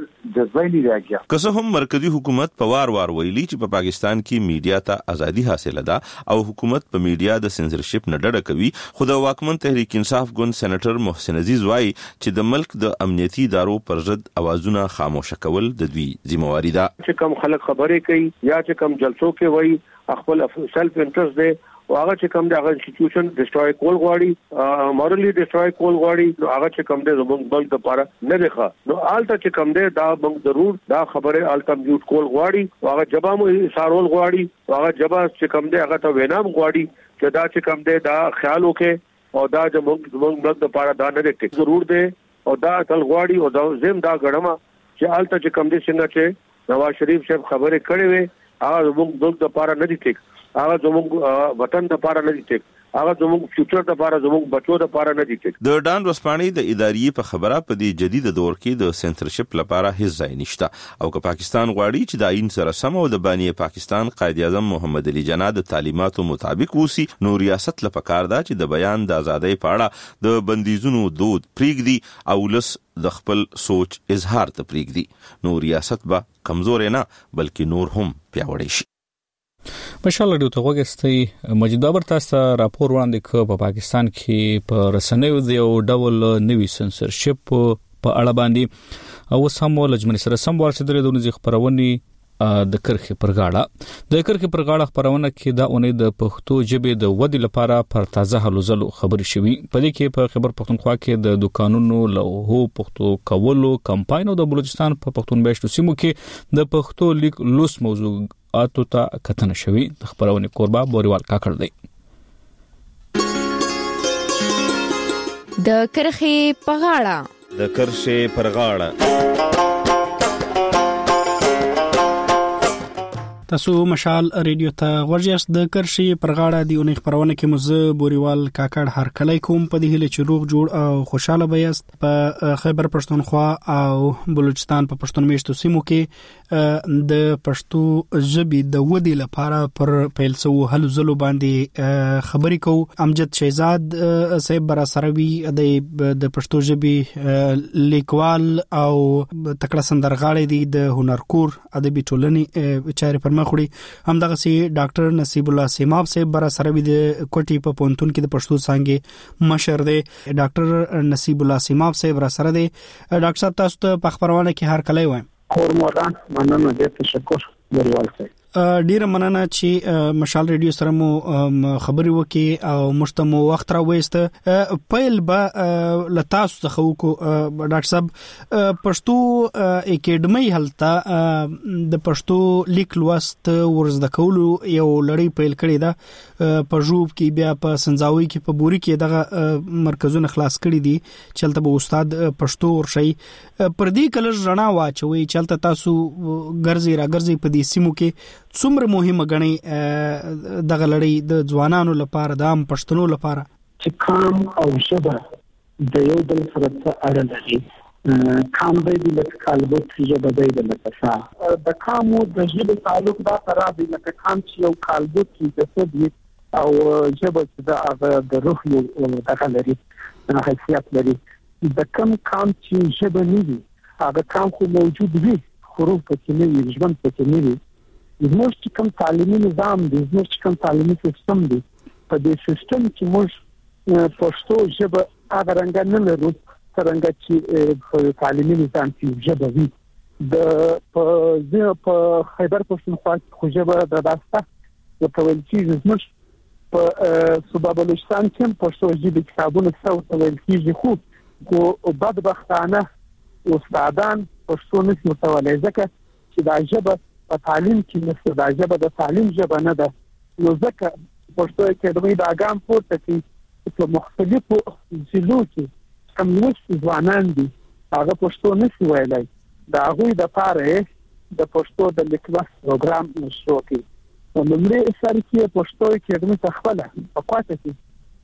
که څه هم مرکزی حکومت په وار وار ویلي چې په پاکستان کې میډیا ته ازادي حاصله ده او حکومت په میډیا د سنسرشپ نه ډډه کوي، خو د واکمن تحریک انصاف ګوند سېنیټر محسن عزیز وايي چې د ملک د امنیتي ادارو پر ضد اوازونه خاموشه کول د دوی ذمہواری ده. چې کم خلک خبرې کوي یا چې کم جلسو کې وایي خپل سیلف انټرست دی او هغه چې کم د هغه انسټیټیوشن ډیسټروي کول غواړي، مورالي ډیسټروي کول غواړي، نو هغه چې کم دی زموږ بلک لپاره نه دی ښه. نو آلته چې کم دی دا موږ ضرور دا خبره آلته میوټ کول غواړي او هغه جبا مو سارول غواړي او هغه جبا چې کم دی هغه ته وینام غواړي چې دا چې کم دی دا خیال وکړي او دا چې موږ زموږ بلک لپاره دا نه دی ضرور دی او دا تل غواړي او دا زم دا غړما چې آلته چې کم دی څنګه چې نواز شریف صاحب خبرې کړې وي هغه زموږ بلک لپاره نه دی ټیک، هغه زموږ وطن لپاره نه دی ټیک، هغه زموږ فیوچر لپاره زموږ بچو لپاره نه دی ټیک. د ډان ورسپانې د ادارې په خبره په دې جدید دور کې د سنسرشپ لپاره هیڅ ځای نشته او که پاکستان غواړي چې د آئین سره سم او د بانی پاکستان قائد اعظم محمد علي جناح د تعلیماتو مطابق وسی نو ریاست لپاره کار ده چې د بیان د ازادۍ په اړه د بندیزونو دود پریږدي او لس د خپل سوچ اظهار ته پریږدي، نو ریاست به کمزور نه بلکې نور هم پیاوړی شي. مشال رادیو ته وګورئ مجید بابر تاسو راپور وړاندې ک په پاکستان کې په رسنیو د یو ډول نوي سنسرشپ په اړه باندې او سمو لجمن سره سم ورسېدل د نوې خبرونې د کرخې پرغاړه د کرخې پرغاړه خبرونه کې دا اونې د پښتو ژبې د ودی لپاره پر تازه هلو ځلو خبري شوي. په دې کې په خبر پښتونخوا کې د دکانونو لوهو پښتو کولو کمپاین او د بلوچستان په پښتون بهشتو سیمو کې د پښتو لیک لوس موضوع اتو ته کتنه شوي. د خبرونه قربا بوریوال کاکړ دی. د کرخې پرغاړه د کرخې پرغاړه تاسو مشال ریډیو ته ورجاست. د کرشي پرغاړه دی اونې خبرونه کې مزه بوریوال کاکړ هر کله کوم په دې هله چې روغ جوړ او خوشاله بیاست. په خیبر پښتونخوا او بلوچستان په پښتون میشتو سیمو کې د پښتو ژبې د ودی لپاره پر پیلسو هلو زلو باندې خبرې کو. امجد شهزاد صاحب برا سروي د پښتو ژبې لیکوال او تکړه سندرغاړي دی د هنرکور ادبي ټولنې چارې پر خوري. همدغه سي ډاکټر نصیب الله سیماب صاحب برا سره وي د کوټي په پونتون کې د پښتو څنګه مشر دی. ډاکټر نصیب الله سیماب صاحب را سره دی. ډاکټر صاحب تاسو ته په خبرونه کې هر کله وایم خورموران مننه دې تشکر ډیروال صاحب. ډیره مننه چې مشال ریډیو سره مو خبري وکي او مشتمو وخت را وېست. پایل به لتاسو څخه وکړو ډاکټر صاحب پښتو اکیډمي هلته د پښتو لیک لوست ورزده کولو یو لړۍ پیل کړې ده په جوب کې بیا په سنځاوي کې په بوري کې دغه مرکزونه خلاص کړي دي چلته به استاد پښتو ورشي پر دې کله رڼا واچوي چلته تاسو ګرځي را ګرځي په دې سیمو کې څومره مهمه غني دغه لړۍ د ځوانانو لپاره د عام پښتنو لپاره چې کام او ژبه د یو بل سره اړه لري. کام به د کالبوت ژبه د لکه د کامو د ژبې تعلق دا تر دې لکه کام چې یو کالبوت د څه او ژبه چې د هغه د روح یو دغه لري حیثیت لري. د کم کام چې ژبه نه وي هغه کام خو موجود وي حروف پکې نه وي ژوند پکې نه وي. زموږ چې کوم تعلیمي نظام دی زموږ چې کوم تعلیمي سیستم دی په دې سیستم کې موږ پښتو ژبه هغه رنګ نه لرو څنګه چې په تعلیمي نظام کې ژبه وي. د په خیبر پښتونخوا کې خو ژبه د داسته د تویل کېږي زموږ په صوبه بلوچستان کې پښتو ژبې کتابونه څو تویل کېږي خو خو بدبختانه استادان پښتو نشي متولای ځکه چې دا ژبه په تعلیم کې نشته دا ژبه د تعلیم ژبه نه ده. نو ځکه پښتو اکیډمي دا ګام پورته کوي په مختلفو ضلعو کې کوم لوستي ځوانان دي هغه پښتو نشي ویلای دا هغوی د پاره د پښتو د لیکلوست پروګرام نشو کوي. نو لمړی سر کې پښتو اکیډمي څخه په کوټه کې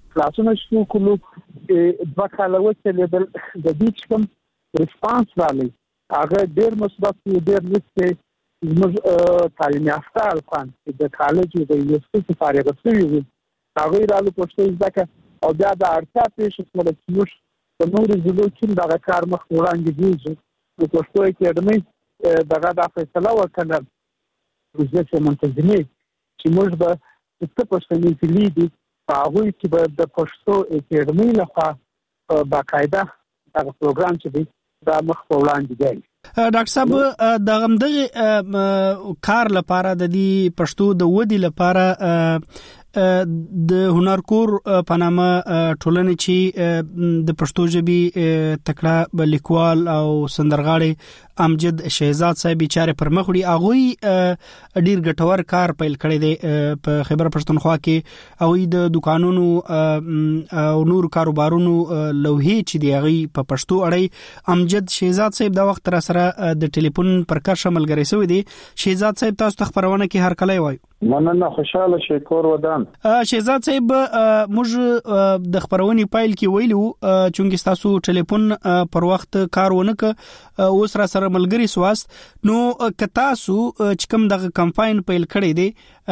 کلاسونه شروع کړو دوه کاله وچلېدل د دې کوم ریسپانس راغلی هغه ډېر مثبت دی ډېر نسبت زموږ تعلیم یافته الفان د کالج د یونیورسيټي فارغ شوي وي هغه راغلي پښتو ځکه او بیا د اړتیا پېښه شوه چې موږ په نورو ژبو کې دغه کار مخ وړاندې ځو د پښتو اکیډمي دغه د فیصله وکړه چې منتظمې چې موږ به څه پښتني کلی دي هغه چې به د پښتو اکیډمي لخوا باقاعده دغه پروګرام چې دی دا مخ وړاندې دی. ډاکټر صاحب د غمدغه کار لپاره د دې پښتو د ودی لپاره د هنرکور په نامه ټولنې چې د پښتو ژبې تکړه لیکوال او سندرغاړي امجد شهزاد صاحب بیچاره پر مخ وړي هغه ډیر ګټور کار پیل کړی دی په خیبر پښتونخوا کې او د دکانونو او نور کاروبارونو لوحې چې دی هغه په پښتو اړای امجد شهزاد صاحب دا وخت را سره د ټلیفون پر کار شامل غړي سوی دی. شهزاد صاحب تاسو ته خبرونه کې هر کله وایي. مننه خوشاله شي کور ودان. شهزاد صاحب موږ د خبرونې پایل کې ویلو چې تاسو ټلیفون پر وخت کار ونه ک اوس را سره ملګری سواست نو کتاسو چې کوم دغه کمپاین پیل کړی دی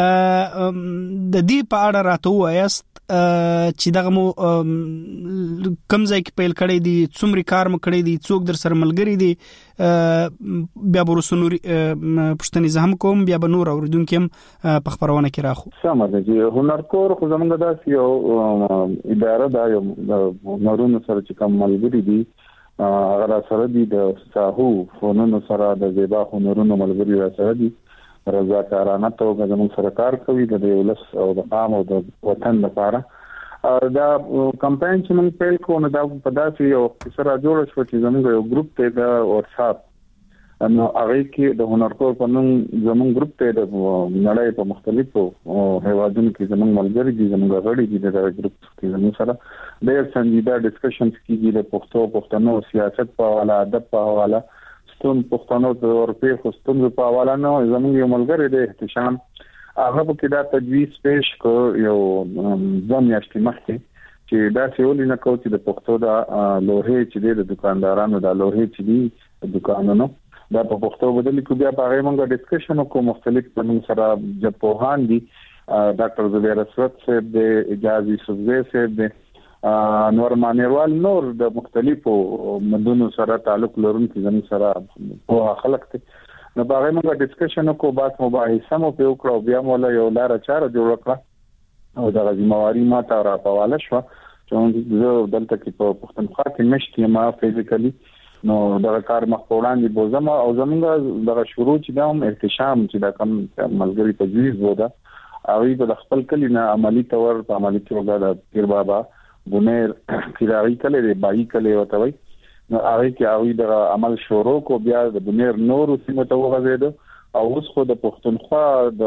د دې په اړه راته وایست چې دغه مو کم ځای کې پیل کړی دی څومره کار مو کړی دی څوک در سره ملګری دی بیا ورسونوري پښتني زهم کوم بیا به نور اوردونکو په خبرونه کې راخو. سم ده چې هنرکور خو زمونږ داس یو اداره دا یو نورونو سره چې کوم ملګری دي هغه سره دي د ساحو فنونو سره د زیبا هنرونو ملګری را سره دي رضاکارانه توګه زموږ سره کار کوي د ولس او د عام او د وطن لپاره. دا کمپاین چې موږ پیل کوو نو دا په داسې یو سره جوړ شو چې زموږ یو ګروپ ته د واتساپ نو هغه کې د هنرکور په نوم زموږ ګروپ ته د نړۍ په مختلفو هیوادونو کې زموږ ملګري دي زموږ غړي دي د ګروپ کې زموږ سره ډېر سنجیده ډسکشنز کیږي د پښتو پښتنو سیاست په حواله ادب په حواله ستون پښتنو د اورپی خستون په حواله نو زموږ یو ملګری دی احتشام هغه په کې دا تجویز پیش کو یو ځمیاشتي مخکې چې دا سیول نه کوي د پښتو د لوهې چې د دکاندارانو د لوهې چې دي دکانونو دا په پښتو بدل کې بیا په هغه موږ ډسکشن کوو مختلف په سره جپوهان دي ډاکټر زبیر اسود صاحب د اجازه سوزه صاحب د نور مانیروال نور د مختلفو مدونو سره تعلق لرونکي زموږ سره په خلک ته نو باغې موږ ډسکشن کوو باس مباحثه مو په وکړو بیا مولا یو لار چار جوړ کړ او د ذمہواری ما ته را پواله شو چې زه دلته کې په پښتونخوا کې مشتي ما فزیکلی نو دا کار مخ وړاندې بوزم او زمونږ د شروع چې دا هم احتشام چې دا کم ملګری تجویز ودا او د خپل کلی نه عملی تور په عملی توګه د پیر بابا بونیر کیراوی کله دی بای کله وته وي نو هغه کې هغه د عمل شروع کو بیا د بونیر نور سیمه ته وغځید او اوس خو د پښتونخوا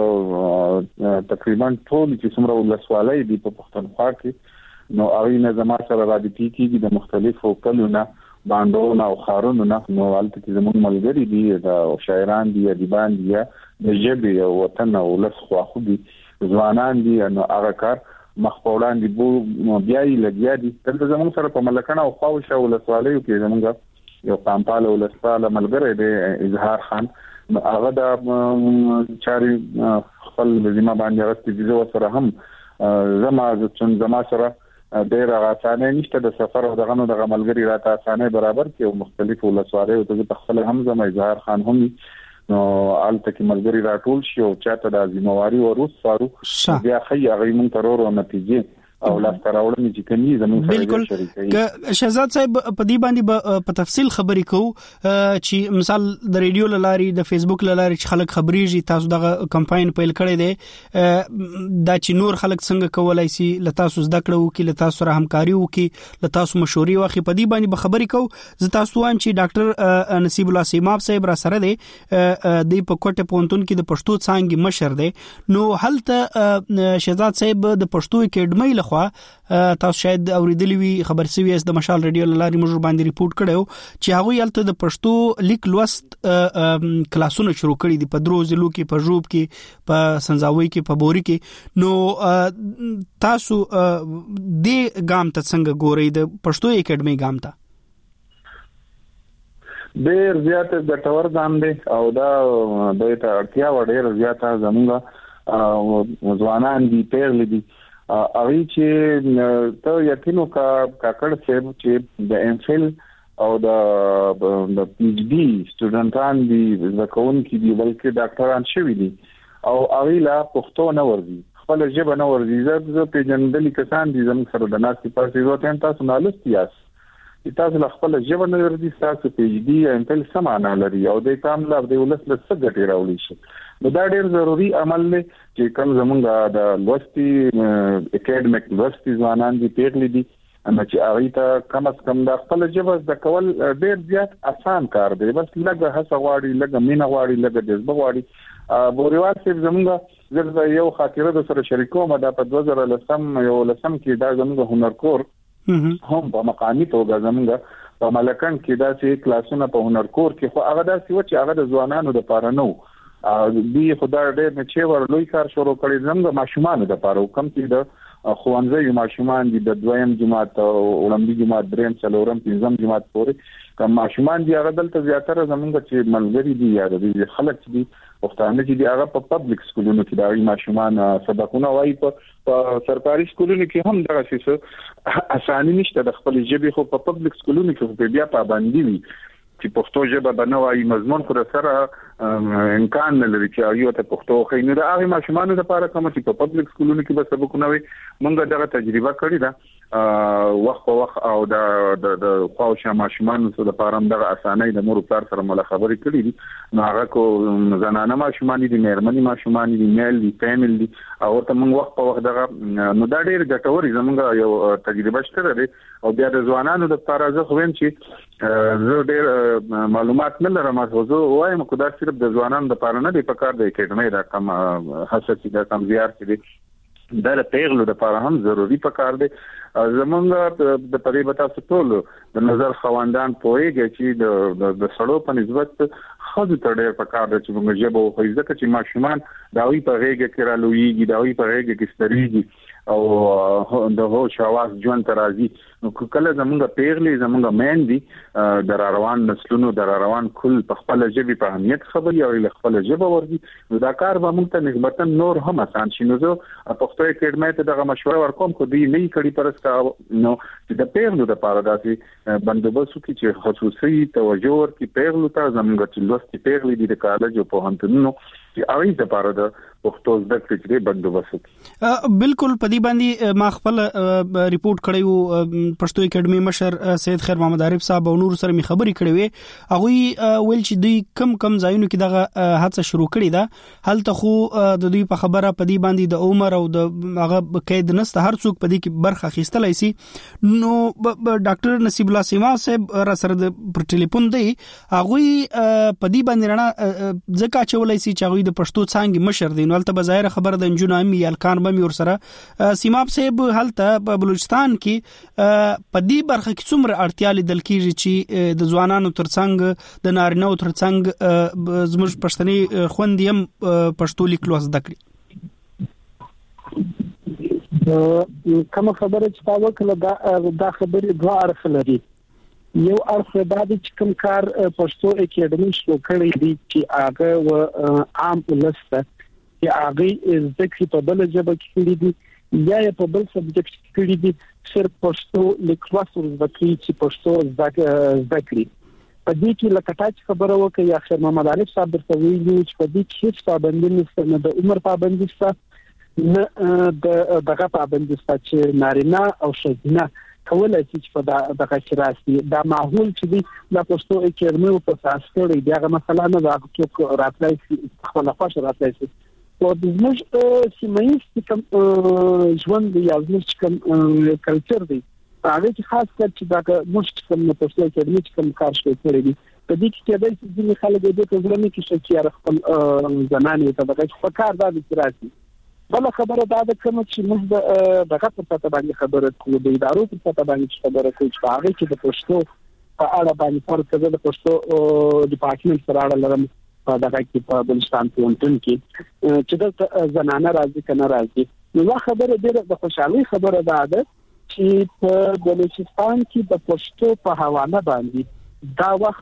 د تقریبا ټول چې څومره ولسوالۍ دي په پښتونخوا کې نو هغه نه زما سره رابطې کیږي د مختلفو کلونه باندونه او خارونو نه نو حالت کې زموږ ملګری دي د شاعران دي ادیبان دي د ژبې او وطن او ولس خواخو دي ځوانان دي نو هغه کار مخپوران دي بو بیا یې لګیا دي تل زموږ سره په ملکنه او خواوشه ولسوالیو کې زموږ یو قامپاله ولسواله ملګری دی اظهار خان هغه د چاري خپل ذمہ باندې راستي دي زو سره هم زما چې زما سره ډېر غاټانه نشته د سفر او دغه نو د ملګری راته اسانه برابر کې او مختلف ولسوالیو ته په خپل هم زما اظهار خان هم نو الته کې ملګری راټول شي او چاته د ذمہواری ورو سارو بیا خي هغه مون ترور او نتیجه او لاس تراوړنې چې کني زموږ سره شریکي. شهزاد صاحب په دې باندې په تفصیل خبرې کوو چې مثال د ریډیو لاري د فیسبوک لاري چې خلک خبريږي تاسو دغه کمپاین پیل کړی دی دا چې نور خلک څنګه کولای شي ل تاسو زده کړو کې ل تاسو سره همکاري وکړي ل تاسو مشورې واخی په دې باندې به خبرې کوو زه تاسو وایم چې ډاکټر نصیب الله سیماب صاحب را سره دی د په کوټه پونتون کې د پښتو څنګه مشر دی نو هلته شهزاد صاحب د پښتو اکیډمي لخوا تاسو شاید اوریدلی وی خبر سوي اس د مشال رادیو لاري موږ باندې ریپورت کړو چې هغه یلته د پښتو لیک لوست کلاسونه شروع کړي دي په درو ضلعو کې په جوب کې په سنځاوي کې په بوري کې نو تاسو د ګام ته څنګه ګورئ د پښتو اکیډمي ګام ته ډېر زیات د ټاور ګام دی او دا د اړتیا وړ زیات زموږه ځوانان دي پیغلي دي اوی چې ته یقینو کا کاکړ سیب چې د ام فل او د د پی ایچ ډي سټوډنټان دي زکون کې دي بلکې ډاکټران شوي دي او اوی لا پښتو نه ورزي خپل ژبه نه ورزي زه پیژندل کسان دي زموږ سره د ناس په پاسې وته تاسو نه لستیاس تاسو خپل ژبه نه ورزي تاسو پی ایچ ډي ام فل سمانه لري او د کام لا د ولس له څه ګټي راولي شي نو دا ډېر ضروری عمل دی چې کوم زمونږ د لوستي اکیډمیک لوستي ځوانان دي پیغلي دي اما چې هغه ته کم از کم د خپل ژبه د کول ډېر زیات آسان کار دی بس لږه هڅه غواړي لږه مینه غواړي لږه جذبه غواړي بوريوال صاحب زمونږ زړه یو خاطره د سره شریکوم دا په دوه زره لسم یو لسم کې دا زمونږ هنرکور هم په مقامی توګه زمونږ په ملکن کې دا چې کلاسونه په هنرکور کې خو هغه دا چې هغه د ځوانانو د پاره نو دی خدای دې نه چې ور لوی کار شروع کړی زموږ ماشومان د پاره کم چې د خوانځي ماشومان دي د دویم جماعت او ولمبي جماعت دریم څلورم پنځم جماعت پورې کوم ماشومان دي هغه دلته زیاتره زموږ چې ملګری دي یا د خلک دي وختانه چې دی هغه په پبلک سکولونو کې دا ماشومان سبقونه وایي په سرکاري سکولونو کې هم دغه څه اساني نشته د خپل ژبې خو په پبلک سکولونو کې بیا پابندي وي چې پښتو ژبه بنوي مضمون خو سره امکان نه لري چې یو ته پښتو خو نه د هغه ماشومان لپاره کوم چې په پبلک سکولونو کې به سبقونه وي موږ دغه تجربه کړې ده وخت په وخت او د د خواوشا ماشومان سره لپاره دغه اسانۍ د مور پلار سره مل خبرې کړې دي نو هغه کو زنانه ماشومان دي مېرمنې ماشومان دي میل دي فیمل دي او ته موږ وخت په وخت دغه نو دا ډېر ګټوري زموږ یو تجربه شته ده او بیا د ځوانانو لپاره زه خو ویم چې زه ډېر معلومات نه لرم خو زه وایم چې دا صرف د ځوانانو لپاره نه دی په کار د اکیډمي دا کم هڅه چې دا کم زیار چې دا له پیغلو لپاره هم ضروری په کار دی زمونږ د پرې بتا ټول د نظر خواندان پوهیږي چې د د سړو په نسبت خځو ته ډېر په کار دی چې موږ ژبه او ځکه چې ماشومان دا وی په غېږ کې را لویږي دا وی په غېږ کې ستړيږي او د هوش आवाज ژوند ترازی نو کله زمونږ پیغلي زمونږ مین دي د روان نسلونو د روان کل په خپل ژبه په اهمیت خبري او له خپل ژبه وردي نو دا کار به موږ ته نسبتا نور هم آسان شي نو زه پښتو اکیډمي ته دغه مشوره ورکوم خو دی نه کړي پرستا نو چې د پیغلو د پاره داسې بندوبست کې چې خصوصي توجه ورکړي پیغلو ته زمونږ چې لوستي پیغلي دي د کالج په هنتونو چې اوی د پاره د پښتو زده کړې بندوبست بالکل پدی باندې ما خپل ریپورت کړیو پښتو اکیډمي مشر سید خیر محمد عارف صاحب او نور سره می خبري کړې وي هغه ویل چې دوی کم کم ځایونو کې دغه هڅه شروع کړې ده هلته خو د دوی په خبره پدی باندې د عمر او د هغه قید نسته هر څوک پدی کې برخه اخیستلای سي نو ډاکټر نصیب الله سیما صاحب را سره د پر ټلیفون دی هغه پدی باندې رڼا ځکه چولای سي چې هغه د پښتو څنګه مشر دی نو البته بظاهر خبر د انجونو امي الکان بم ور سره سیماب صاحب هلته په بلوچستان کې په دې برخه کې څومره اړتیا لیدل کیږي چې د ځوانانو ترڅنګ د نارینه ترڅنګ زموږ پښتني خوندیم پښتو لیکلو زده کړي کوم خبره چې تاسو کله دا دا خبره دوه اړخ لري یو اړخ دا چې کوم کار پښتو اکیډمي شروع کړی دی چې هغه و عام ولسته چې هغه ذکر په بل ژبه کې کړی دي یا په بل سبجیکټ کې کړی دي صرف پښتو لیکل ورزده چې پښتو زده کړي په دې کې لکه خبره وکړي یا خیر محمد عارف صاحب درته ویلي چې په دې کې هیڅ پابندي نشته نه د عمر پابندي شته نه د دغه پابندي شته چې نارینه او ښځینه کولای شي چې په دغه کې راشي دا معقول چې دی د پښتو اکیډمي په اساس کې دی هغه مثلا نه دا څوک راتلای شي خپل خوښ راتلای شي او د زموږ سیمایي کوم ژوند دی یا زموږ کوم کلچر دی هغه چې خاص کر چې دا موږ کوم پښتو اکیډمي کوم کار شوی کړی دی په دې کې کېدای شي چې خلک دې ته ځلمي کې چې خپل زنانه ته دغه په کار دا د راسي بل خبره دا ده کوم چې موږ د دغه په تاسو باندې خبره کوو د ادارو په تاسو باندې خبره کوو چې هغه کې د پښتو په اړه باندې فرق د پښتو ډپارټمنټ سره اړه لرم په دغه کې په بلوچستان پوهنتون کې چې د زنانه راځي کنه راځي نو خبره ډیره د خوشحالي خبره ده چې په بلوچستان کې د پښتو په حواله باندې دا وخت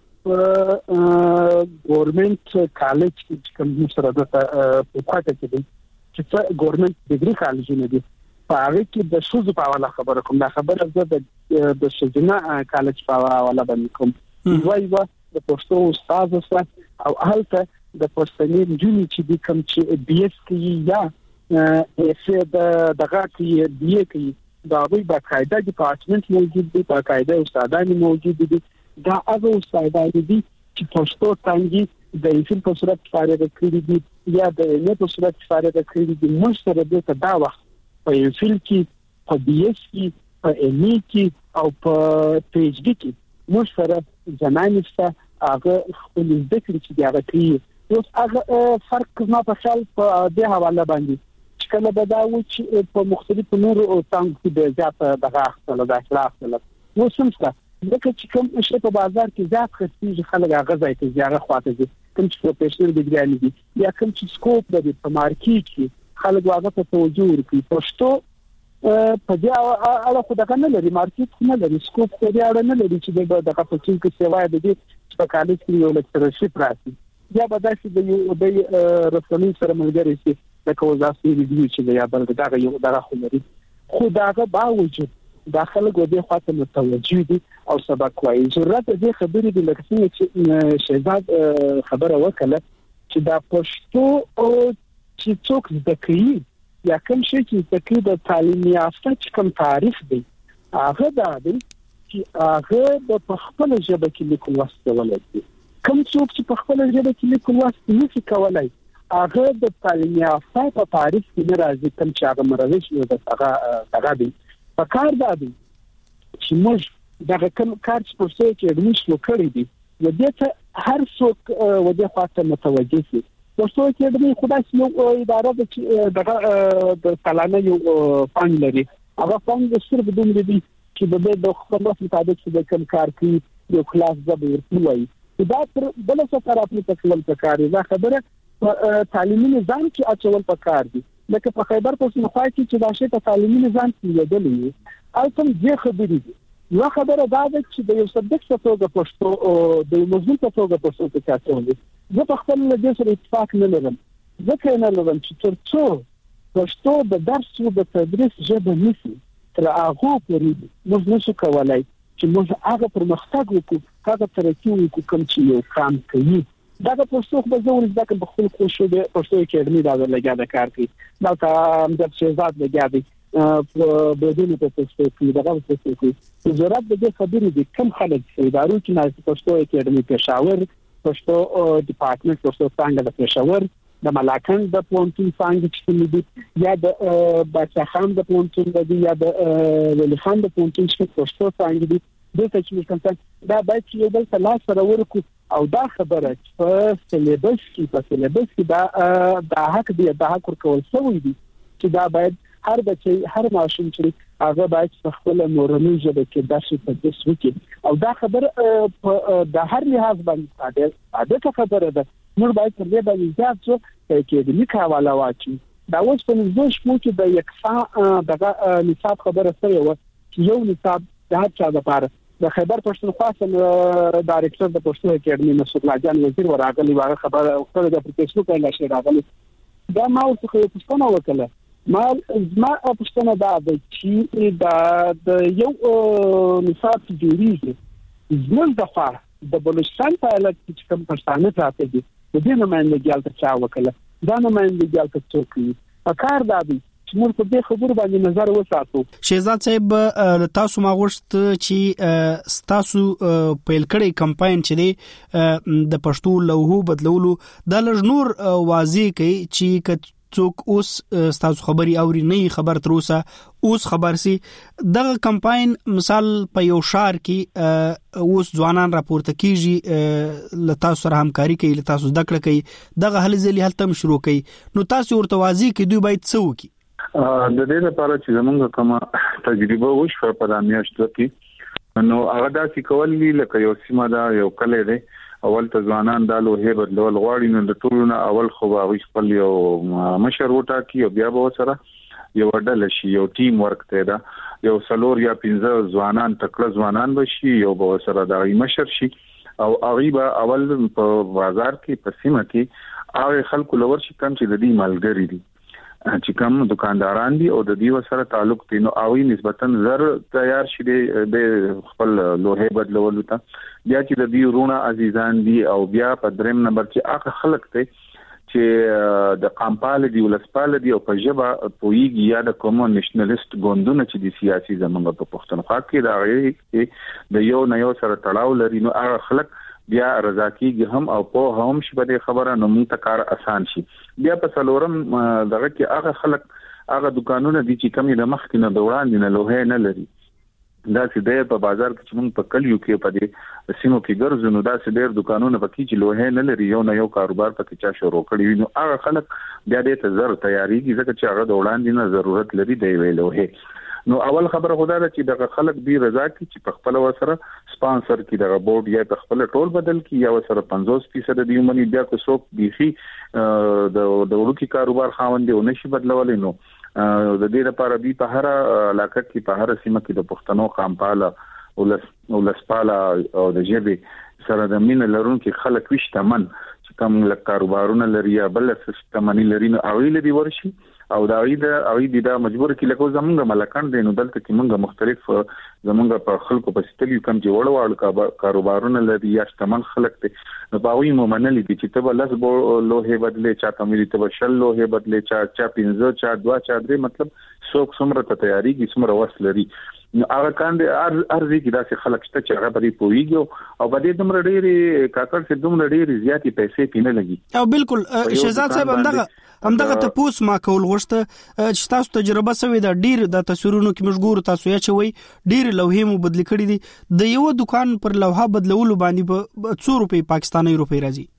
ګورنمنت کالج چې کوم سره د په کوټه کې دي چې ګورنمنت ډیګري کالج نه دي په هغه کې د شوزو په حواله خبره کوم دا خبره زه د شوزنا کالج په حواله باندې کوم وایي وا د پښتو استاد سره او هلته د پښتني جونی چې د کوم چې بي اس کې یا چې د دغه کې بي ا کې دا وی باقاعده ډپارټمنټ موجود دي باقاعده استادان موجود دي دا هغه استادان دي چې پښتو څنګه د انسان په صورت فارغ کړی دي یا د نه په صورت فارغ کړی دي مشترک د دا وخت په انسان کې په بي اس کې په ام ای کې او په پی ایچ ډي کې مشترک زمانه هغه خپل ذکر چې هغه کوي اوس هغه فرق نه په خپل په دې حواله باندې کله به دا و چې په مختلفو نورو څنګه کې د زیات دغه خپل د اخلاق سره نو څنګه لکه چې کوم شی په بازار کې زیات خرڅېږي خلک هغه ځای ته زیاره خواته دي کوم چې پروفیشنل ډیګری دي یا کوم چې سکوپ لري په مارکیټ کې خلک هغه ته توجه ورکوي پښتو په دې اړه خو دغه نه لري مارکیټ نه لري سکوپ په دې اړه نه لري چې دغه په څیر کې سیوا دي چې په کالج کې یو لیکچرشپ راسي یا به داسې د یو د رسنۍ سره ملګری شي د کوزاسي ریډیو چې د یابل دغه یو دغه خبري خو دغه باوجود داخله ګوډه خاطر متوجي دي او سبق وایي ضرورت دې خبرې د لکه چې شهزاد خبره وکړه چې دا پښتو او چې څوک د کوي یا کوم شي چې د کوي د تعلیم یافته چې کوم تعریف دی هغه دا دی چې هغه د خپل ژبه کې لیکل واستول دي کوم څوک چې په خپل ژبه کې لیکل واستول نشي کولای هغه د تعلیم یافته په تعریف کې نه راځي کوم چې هغه مروج یو د هغه هغه دی په کار دا دی چې موږ دا کوم کار چې په څه کې ادمیشن وکړی دی و دې ته هر څوک و دې خاطر متوجه شي په څه کې د خدای یو اداره د دغه د سالانه یو فند لري هغه فند صرف د دوی دی چې د خپل مطابق د کوم کار کوي یو کلاس زبر ورکوي دا تر بل څه کار خپل تکلم پکاري دا خبره تعلیمي نظام کې اچول پکار دي لکه په خیبر پښتونخوا کې چې دا شی په تعلیمي نظام کې یادلې او کوم ځای خبرې دي یو خبره دا ده چې د یو سبجیکټ په توګه پښتو او د موضوع په توګه پښتو کې تاسو دي زه په خپل له دې سره اتفاق نه لرم ځکه نه لرم چې ترڅو پښتو د درس او د تدریس ژبه نشي تر هغه پورې موږ نشو کولای چې موږ هغه پرمختګ وکړو هغه ترقی وکړو کوم چې یو کام کوي دا د پښتو په ځول ځکه په خپل کوشش د پښتو اکیډمي دا لګیا د کار کوي دا ته د شهزاد لګیا دی په بدون په پښتو کې دا په پښتو کې ضرورت د خبرې د کم خلک ادارو چې نه پښتو اکیډمي پېښور پښتو ډپارټمنټ پښتو څنګه د پېښور د ملاکنډ د پونتون څنګه چې دی یا د بچا خان د پونتون دی یا د ولی خان د پونتون چې پښتو څنګه دی د څه چې کوم دا باید یو بل ته لاس سره ورکو او دا خبره چې په سلیبس کې په سلیبس کې دا د حق دی د حق ورکول شوی دی چې دا باید هر بچي هر ماشوم چې هغه باید په خپل مورنۍ ژبه کې درس تدریس وکړي او دا خبره د هر لحاظ باندې عادت خبره ده موږ باید تر دې باندې زیات څه کې د لیکواله واچي دا اوس په نږدې شمو کې د یکسا دغه نصاب خبره سره و چې یو نصاب د هر چا لپاره د خیبر پښتونخوا سم ډایرکټر د پښتو اکیډمي مسعود الله جان وزیر ورغلی واغه خبره خپل د پروفیسور کله شي راغلی دا ما ورته یو پښتنه وکړه ما ما پښتنه دا د چې دا د یو نصاب جوړیږي زموږ د خوا د بلوچستان په اړه چې کوم پښتانه راته دي د دې نمائندګي الته چا وکړه دا نمائندګي الته څوک وي پکار دا دی چې موږ په دې خبرو باندې نظر وساتو شهزاد صاحب تاسو ما غوښت چې تاسو پیل کړی کمپاین چې دی د پښتو لوحو بدلولو د لږ نور واضح کوي چې څوک اوس تاسو خبري اوري نه خبر تر اوسه اوس خبر سي دغه کمپاین مثال په یو شهر کې اوس ځوانان راپورته کیږي ل تاسو سره همکاري کوي ل تاسو زده کړه کوي دغه هلې ځلې هلته شروع کوي نو تاسو ورته واضح کې دوی باید څه وکړي د دې لپاره چې زمونږ کومه تجربه وشوه په دامیاشتو کې نو هغه داسې کولې لکه یو سیمه دا یو کلی دی اول ته ځوانان د لوهې بدلول غواړي نو د ټولو اول خو به خپل یو مشر وټاکي او بیا به سره یو ډله شي یو ټیم ورک ته دا یو سلور یا پنځه ځوانان تکړه ځوانان بشي یو به سره د مشر شي او هغه اول په بازار کې په سیمه کې هغه خلکو لور شي کم چې د دې مالګری دي چې کوم دکانداران دي او د دې سره تعلق دي نو اوی نسبتا زر تیار شي د خپل لوهې بدلول ته بیا چې د دې رونه عزیزان دي او بیا په دریم نمبر چې هغه خلک ته چې د قامپال دی ولسپال دی او په جبا پویږي یا د کوم نېشنلیست ګوندونه چې د سیاسي زمونږ په پښتونخوا کې راغلي د یو نه یو سره تړاو لري نو هغه خلک بیا رضا کیږي هم او په هم شي په خبره نو موږ ته کار اسان شي بیا په سلورم دغه کې هغه خلک هغه دکانونه دي چې کمی د مخ کې نه دوړان دي نه لوهې نه لري دا چې د په بازار کې چې موږ په کلیو کې په دې سیمو کې ګرځو نو دا چې ډېر دکانونه پکې چې لوهې نه لري یو نه یو کاروبار پکې چا شروع کړی نو هغه خلک بیا دې ته زر تیاریږي ځکه چې هغه دوړان دي نه ضرورت لري دی ویلوه نو اول خبره خدا ده چې دغه خلک به رضا کی چې په خپل وسره سپانسر کی دغه بورډ یا په خپل ټول بدل کی یا وسره پنځوس فیصد دی منی بیا کو څوک بيخي د د ورکی کاروبار خاوند دی او نشي بدلولې نو د دې لپاره به په هر علاقه کې په هر سیمه کې د پښتنو قامپاله او لسپاله او د جبه سره د مين لرونکو خلک وشتمن چې کوم لک کاروبارونه لري یا بل سیستمانی لري نو اویل دی ورشي او دا غي دا غي دا مجبور کی لکه زمونږ ملکان دي نو دلته کې موږ مختلف زمونږ په خلکو په ستلي کم چې وړوړ کاروبارونه لري یا شتمن خلک دي نو باوی مو منلي دي چې ته لږ لوهې بدلې چا تمري ته شل لوهې بدلې چا چا پنځه چا دوا چا درې مطلب څوک څومره ته تیاری کی څومره وس لري نو هغه کاندي ارزي کی داسې خلک شته چې هغه پرې پويږي او باندې دومره ډېری کاکړ چې دومره ډېری زیاتې پیسې پینه لګي او بالکل شهزاد صاحب همدغه همدغه ته پوس ما کول غوښته چې تاسو تجربه سوي دا ډیر د تصویرونو کې مشګور تاسو یا چوي ډیر لوهې مو بدل کړی دي د یو دکان پر لوحه بدلولو باندې په څو روپے پاکستاني روپے راځي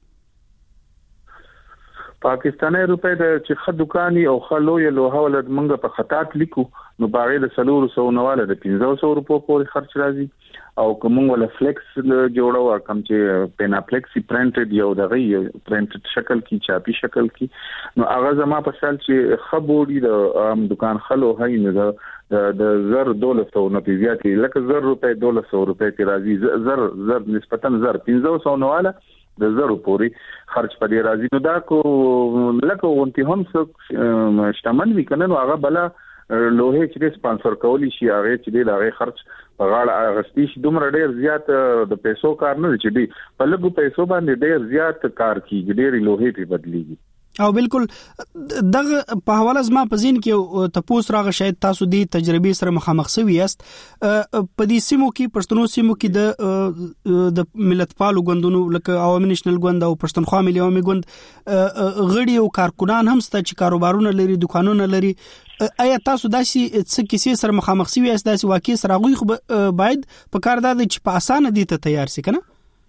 پاکستاني روپے د چې خد دکاني او خلو یا لوحه ولر منګه په خطات لیکو نو باغې د سلور سو نواله د پنځه سو روپو پورې خرچ راځي او کوم ولا فلیکس جوړو کم چې پیناپلیکس پرینټډ یو دغه پرینټډ شکل کی چاپی شکل کی نو هغه زما په سال چې خبودي د دکان خلو هاي نه د د زر دولس او نه پیږي لکه زر روپے دولس او روپے کې راځي زر زر نسبتا زر پنځه سو نواله د زرو پوری خرج پدې راځي نو دا کو لکه ونتی هم څه شتمن وی کنه نو هغه بلا لوهې چې سپانسر کولی شي هغه چې د هغه خرج په غاړه اغستی شي دومره ډیر زیات د پیسو کار نه چې دی په لږو پیسو باندې ډیر زیات کار کیږي ډیر لوهې په بدلیږي او بالکل دغه په حواله زما په ذهن کې تاسو راغ شاید تاسو دی تجربه سره مخامخ شوي یاست په دې سیمو کې پښتنو سیمو کې د د ملت پالو غوندونو لکه عوامي نېشنل غوند او پښتونخوا ملي عوامي غوند غړي او کارکونان هم ست چې کاروبارونه لري دکانونه لري آیا تاسو داسې څه کیسې سره مخامخ شوي یاست داسې واقع سره غوي باید په کار د چې په اسانه دي ته تیار سي کنه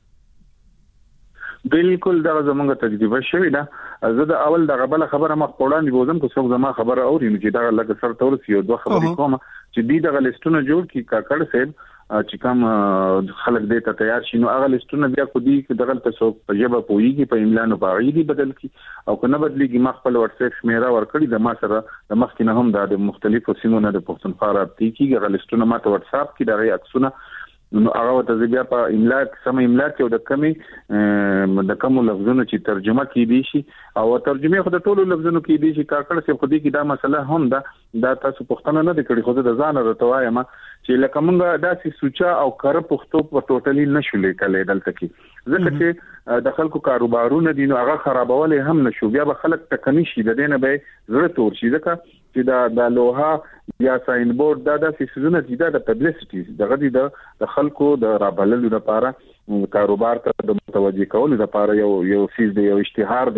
بالکل دا زمونږ تجربه شوې ده زه د اول د غبل خبره مخ وړاندې بوزم کو څوک زما خبره اوري نو چې دا لکه سر تور سی دوه خبرې کوم چې دې د لیستونو جوړ کی کاکړ سیب چې کوم خلک دې ته تیار شي نو هغه لیستونه بیا کو دي چې دغه تاسو په جبه پويږي په املا نو باغې دي بدل کی او کنه بدلېږي مخ په واتس اپ شمیره ورکړي د ما سره د مخ کې نه هم د مختلفو سیمونو د پښتونخوا رابطې کیږي هغه لیستونه ماته واتس اپ کې دغه عکسونه نو هغه ته بیا په املا سم املا کې او د کمی د کوم لفظونو چې ترجمه کیدی شي او ترجمه خو د ټولو لفظونو کیدی شي کاکړ څه خو دې کې دا مسله هم ده دا تاسو پښتنه نه د کړي خو د ځان راټوایم چې لکه مونږه داسې سوچا او کار پښتو په ټوټلی نشولې کله دلته کې ځکه چې د خلکو کاروبارونه دي نو هغه خرابولې هم نشو بیا به خلک تکني شي د دینه به زړه تور شي ځکه چې دا د لوها یا ساين بورډ دا د سيزونه دي د پبلسټي دغه دي د خلکو د رابللو لپاره کاروبار ته د متوجي کولو لپاره یو یو سیس دی یو اشتهار دی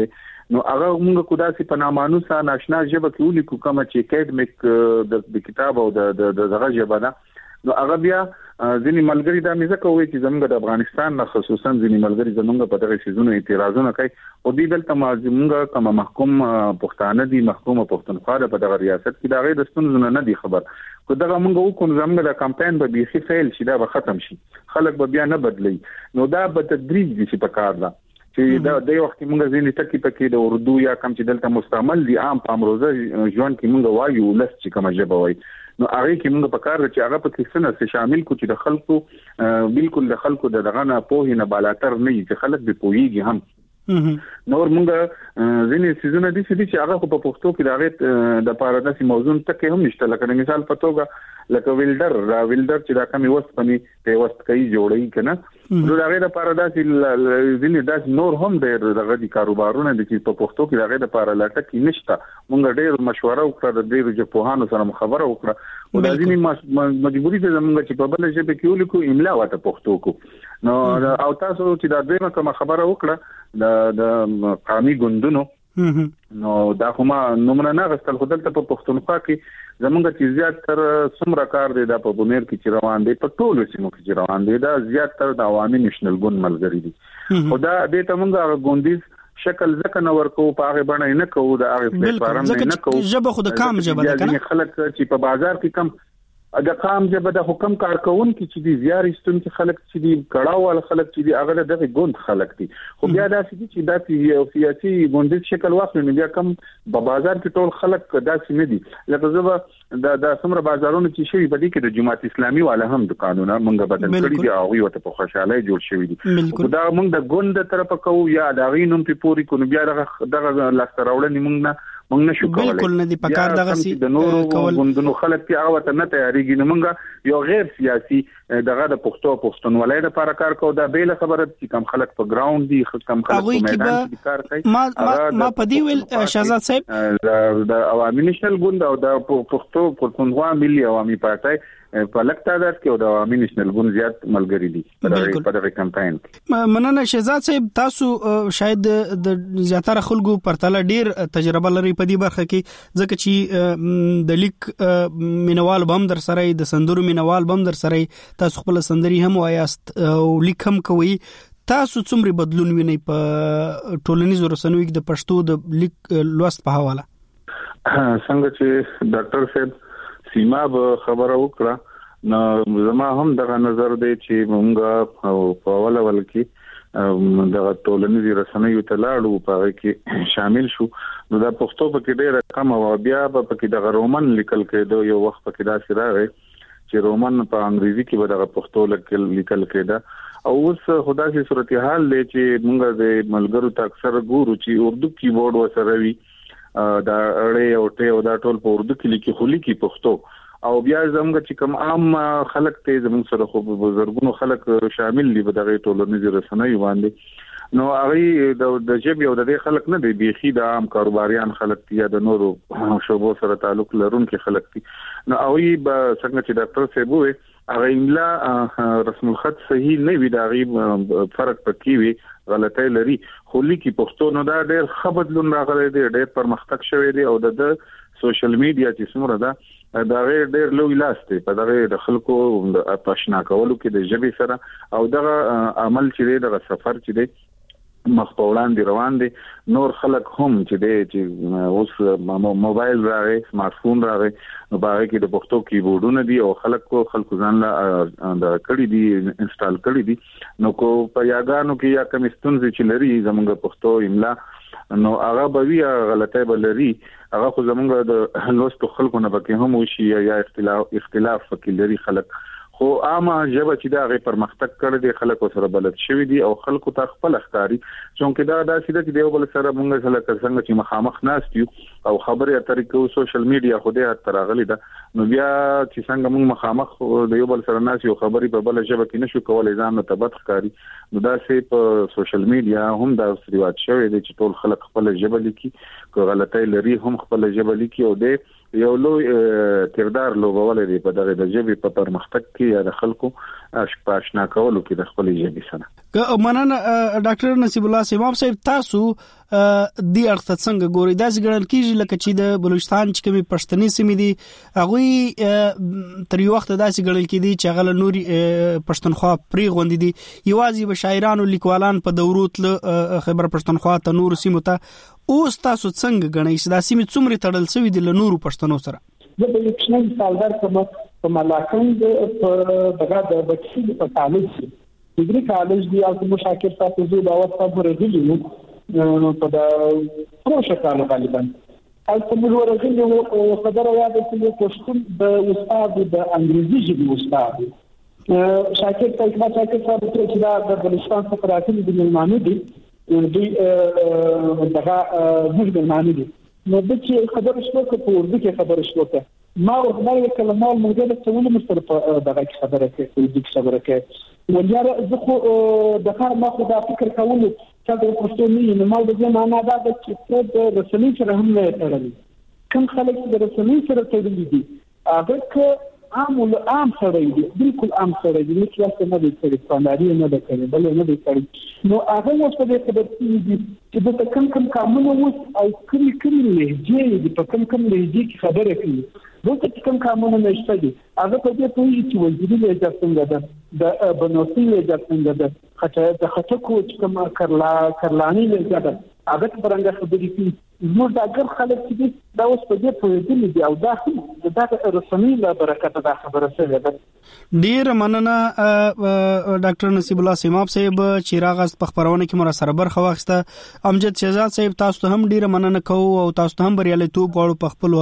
نو هغه موږ کو داسې په نامانوسه ناشنا ژبه کې ولیکو کوم چې اکیډمیک د کتاب او د دغه ژبه ده نو هغه بیا ځینې ملګری دا مې ځکه وایي چې زموږ د افغانستان نه خصوصا ځینې ملګری زموږ په دغه شیزونو اعتراضونه کوي او دې دلته موږ کوم محکوم پښتانه دي محکوم پښتونخوا په دغه ریاست کې دا غي د ستونزو نه دي خبر کو دغه موږ وکړو زموږ د کمپاین به بيخي فیل شي دا به ختم شي خلک به بیا نه بدلی نو دا به تدریج دي چې په کار ده چې دا د یو وخت موږ ځینې ټکی پکې د اردو یا کم چې دلته مستعمل دي عام په امروزه ژوند کې موږ وایو لس چې کوم ژبه وایي نو هغه کې موږ په کار چې هغه پکې څنګه شامل کو چې د خلکو بالکل د خلکو د دغه نه په نه بالاتر نه چې خلک به پوهیږي هم نور موږ ځینې سيزونه دي چې هغه په پښتو کې دغه د پاراداسي موضوع ټکی هم نشته لکه مثال پتوګه لکه ویلډر را ویلډر چې دا کومي وست پني په وست کوي جوړي کنه نو دغه د پاراداسي ځینې داس نور هم د دغه د کاروبارونه د چې په پښتو کې دغه د پارلاټه کې نشته موږ ډېر مشوره وکړه د ډېر جپوهانو سره خبره وکړه او د ځینې مجبوري ده موږ چې په بل ژبه کې ولیکو املا واته پښتو کو نو او تاسو چې دا دغه کوم خبره وکړه د د قومي ګوندونو نو دا کومه نمونه نه غستل خدلته په پښتونخوا کې زمونږ چې زیات تر څومره کار دی دا په بونیر کې چې روان دی په ټولو سیمو کې چې روان دی دا زیات تر د عوامي نېشنل ګوند ملګری دي خدا دې ته موږ ګوندیز شکل ځکه نو ورکو په هغه باندې نه کوو د هغه پلیټفارم نه کوو ژبه خود کام ژبه ده کنه خلک چې په بازار کې کم د قام ژبه د حکم کارکون کې چې دي زیارستون کې خلک چې دي کړهوال خلک چې دي هغه دغه ګوند خلک دي خو بیا داسې دي چې داسې سیاسي ګوند شکل واخلي نو بیا کم په بازار کې ټول خلک داسې نه دي لکه زه د د سمره بازارونو چې شوی په دې کې د جماعت اسلامي والا هم دکانونه مونږ بدل کړی دي او یو ته په خوشاله جوړ شوی دي دا مونږ د ګوند طرف کوو یا د غینوم په پوری کو نو بیا دغه دغه لاستراوړنی مونږ نه مونږ نشو کولای بالکل نه دي پکار دغه سي د نورو ګوندونو خلک چې هغه ته نه تیاریږي نو مونږ یو غیر سیاسي دغه د پښتو پښتونولۍ لپاره کار کوو دا بیل خبره چې کم خلک په ګراوند دي کم خلک په میدان کې کار کوي ما ما په دې ویل شهزاد صاحب د عوامي نېشنل ګوند او د پښتو پښتونخوا ملي عوامي پارټي په لکه تعداد کې او د عوامي نېشنل ګوند زیات ملګری دي په دغه کمپاین کې مننه شهزاد صاحب تاسو شاید د زیاتره خلکو پرتله ډیر تجربه لري په دې برخه کې ځکه چې د لیک مینوال بم در سره د سندرو مینوال بم در سره تاسو خپل سندري هم وایاست او لیک هم کوي تاسو څومره بدلون وینئ په ټولنیزو رسنیو کې د پښتو د لیک لوست په حواله څنګه چې ډاکټر صاحب سیما به خبره وکړه نو زما هم دغه نظر دی چې موږ په اول اول کې دغه ټولنیزو رسنیو ته لاړو په هغه کې شامل شو نو دا پښتو په کې ډېر کم او بیا په کې دغه رومن لیکل کېدو یو وخت په کې دا سره چې رومن په انګریزي کې به دغه پښتو لیکل کېده او اوس خدای سي صورتحال دی چې موږ د ملګرو ته اکثر ګورو چې اردو کیبورډ وسره وي دا اړې او ټې او دا ټول په اردو کې لیکي خو لیکي پښتو او بیا زموږ چې کوم عام خلک ته زموږ سره خو بزرګونو خلک شامل دي په دغه ټولنیزو رسنیو باندې نو هغه د ژبې او د خلک نه دی بيخي د عام کاروباریان خلک یا د نورو شوبو سره تعلق لرونکي خلک دي نو هغه به څنګه چې ډاکټر صاحب وي هغه املا رسم الخط صحیح نه وي دا غي فرق پکې وي غلطۍ لري خو لیکي پښتو نو دا ډېر خبردلون راغلي دی ډېر پرمختګ شوی دی او د سوشل میډیا چې څومره ده دا ډېر لوی لاس دی په دغه د خلکو پښنا کولو کې د ژبې سره او دغه عمل چې دی دغه سفر چې دی مخ په وړاندې روان دي نور خلک هم چې دی چې اوس موبایل راغی سمارټ فون راغی نو باغ کې د پښتو کیبورډونه دي او خلک کو خلکو ځان لا د کړي دي انسټال کړي دي نو کو په یاګانو کې یا کوم ستونزې چې لري زموږ پښتو املا نو هغه به وی غلطه به لري هغه خو زموږ د لوستو خلکو نه بکه هم وشي یا اختلاف اختلاف کې لري خلک خو عامه ژبه چې دا غي پرمختګ کړی دی خلکو سره بلد شوی دي او خلکو ته خپل ښکاری چې دا داسې د دیو بل سره مونږ سره څنګه چې مخامخ ناست یو او خبرې اترې کوو سوشل میډیا خو دې ترغلي ده نو بیا چې څنګه مونږ مخامخ د یو بل سره ناست یو خبرې په بل ژبه کې نشو کولای ځان ته بد ښکاری نو دا سه په سوشل میډیا هم دا ریواج شوی دی چې ټول خلک خپل ژبه لیکي کو غلطۍ لري هم خپل ژبه لیکي او دې یو لوی کردار لوبول دي په دغه د ژبې په پرمختګ کې یا د خلکو آشنا کولو کې د خپل ژبې سره. مننه ډاکټر نصیب الله سیماب صاحب، تاسو دی اړخ څنګه ګورئ؟ دا څنګه کیږي لکه چې د بلوچستان چې کومي پښتني سیمې دي هغه تر یو وخت داسې ګڼل کېدي چې هغه نوري پښتونخوا پری غوندي دي، یوازې به شاعرانو لیکوالان په دورو تل خبر پښتونخوا ته نور سیمو ته. اوس تاسو څنګه ګڼئ چې دا سیمې څومره تړل شوی دي له نورو پښتنو سره؟ زه به یو څه مثال درکړم. په ملاکنډ په دغه د بچی په کالج کې ډیګري کالج دی او موږ شاکر تاسو زو دا وخت په ورغلی نو په دا پروژه کارو غالبا او موږ ورغلی او خبره یاده چې پښتون د استاد د انګریزي ژبې استاد شاکر تاسو ما شاکر تاسو چې دا د بلوچستان څخه راځي د ملمانو دي دوی دغه موږ د معنی دي نو د چې خبره شوه په اردو کې خبره شوه ما ورغلی کلمه موږ د څول مستر په دغه خبره کې د خبره کې ولیا زه خو د کار ما خو دا فکر کوم چې د پښتون نه ما د دې معنا دا چې د رسمي سره هم نه تړلې کوم خلک د رسمي سره تړلې دي هغه عام ول عام سره دي بالکل عام سره دي چې تاسو نه دي چې ستانداري نه ده کړې بل نه دي کړې نو هغه اوس په دې خبر دي چې د کم کم کارونه اوس او کلی کلی لهجه دي په کم کم لهجه کې خبره کوي دوی کم کارونه نشته دي هغه په دې توګه چې وځي لهجه څنګه ده د بنوسي لهجه څنګه ده خاطر د خټکو چې کوم کرلا کرلانی لهجه ده هغه څنګه خبرې کوي نو دا ګر خلک چې دا اوس په دې پوهېدل دي او دا د رسمي له برکت دا خبره سره ده. ډیر مننه ډاکټر نصیب الله سیماب صاحب چې راغست په خبرونه کې مر سره برخه واخیسته. امجد شهزاد صاحب تاسو ته هم ډیر مننه کوم او تاسو ته هم بریالیتوب غواړو په خپل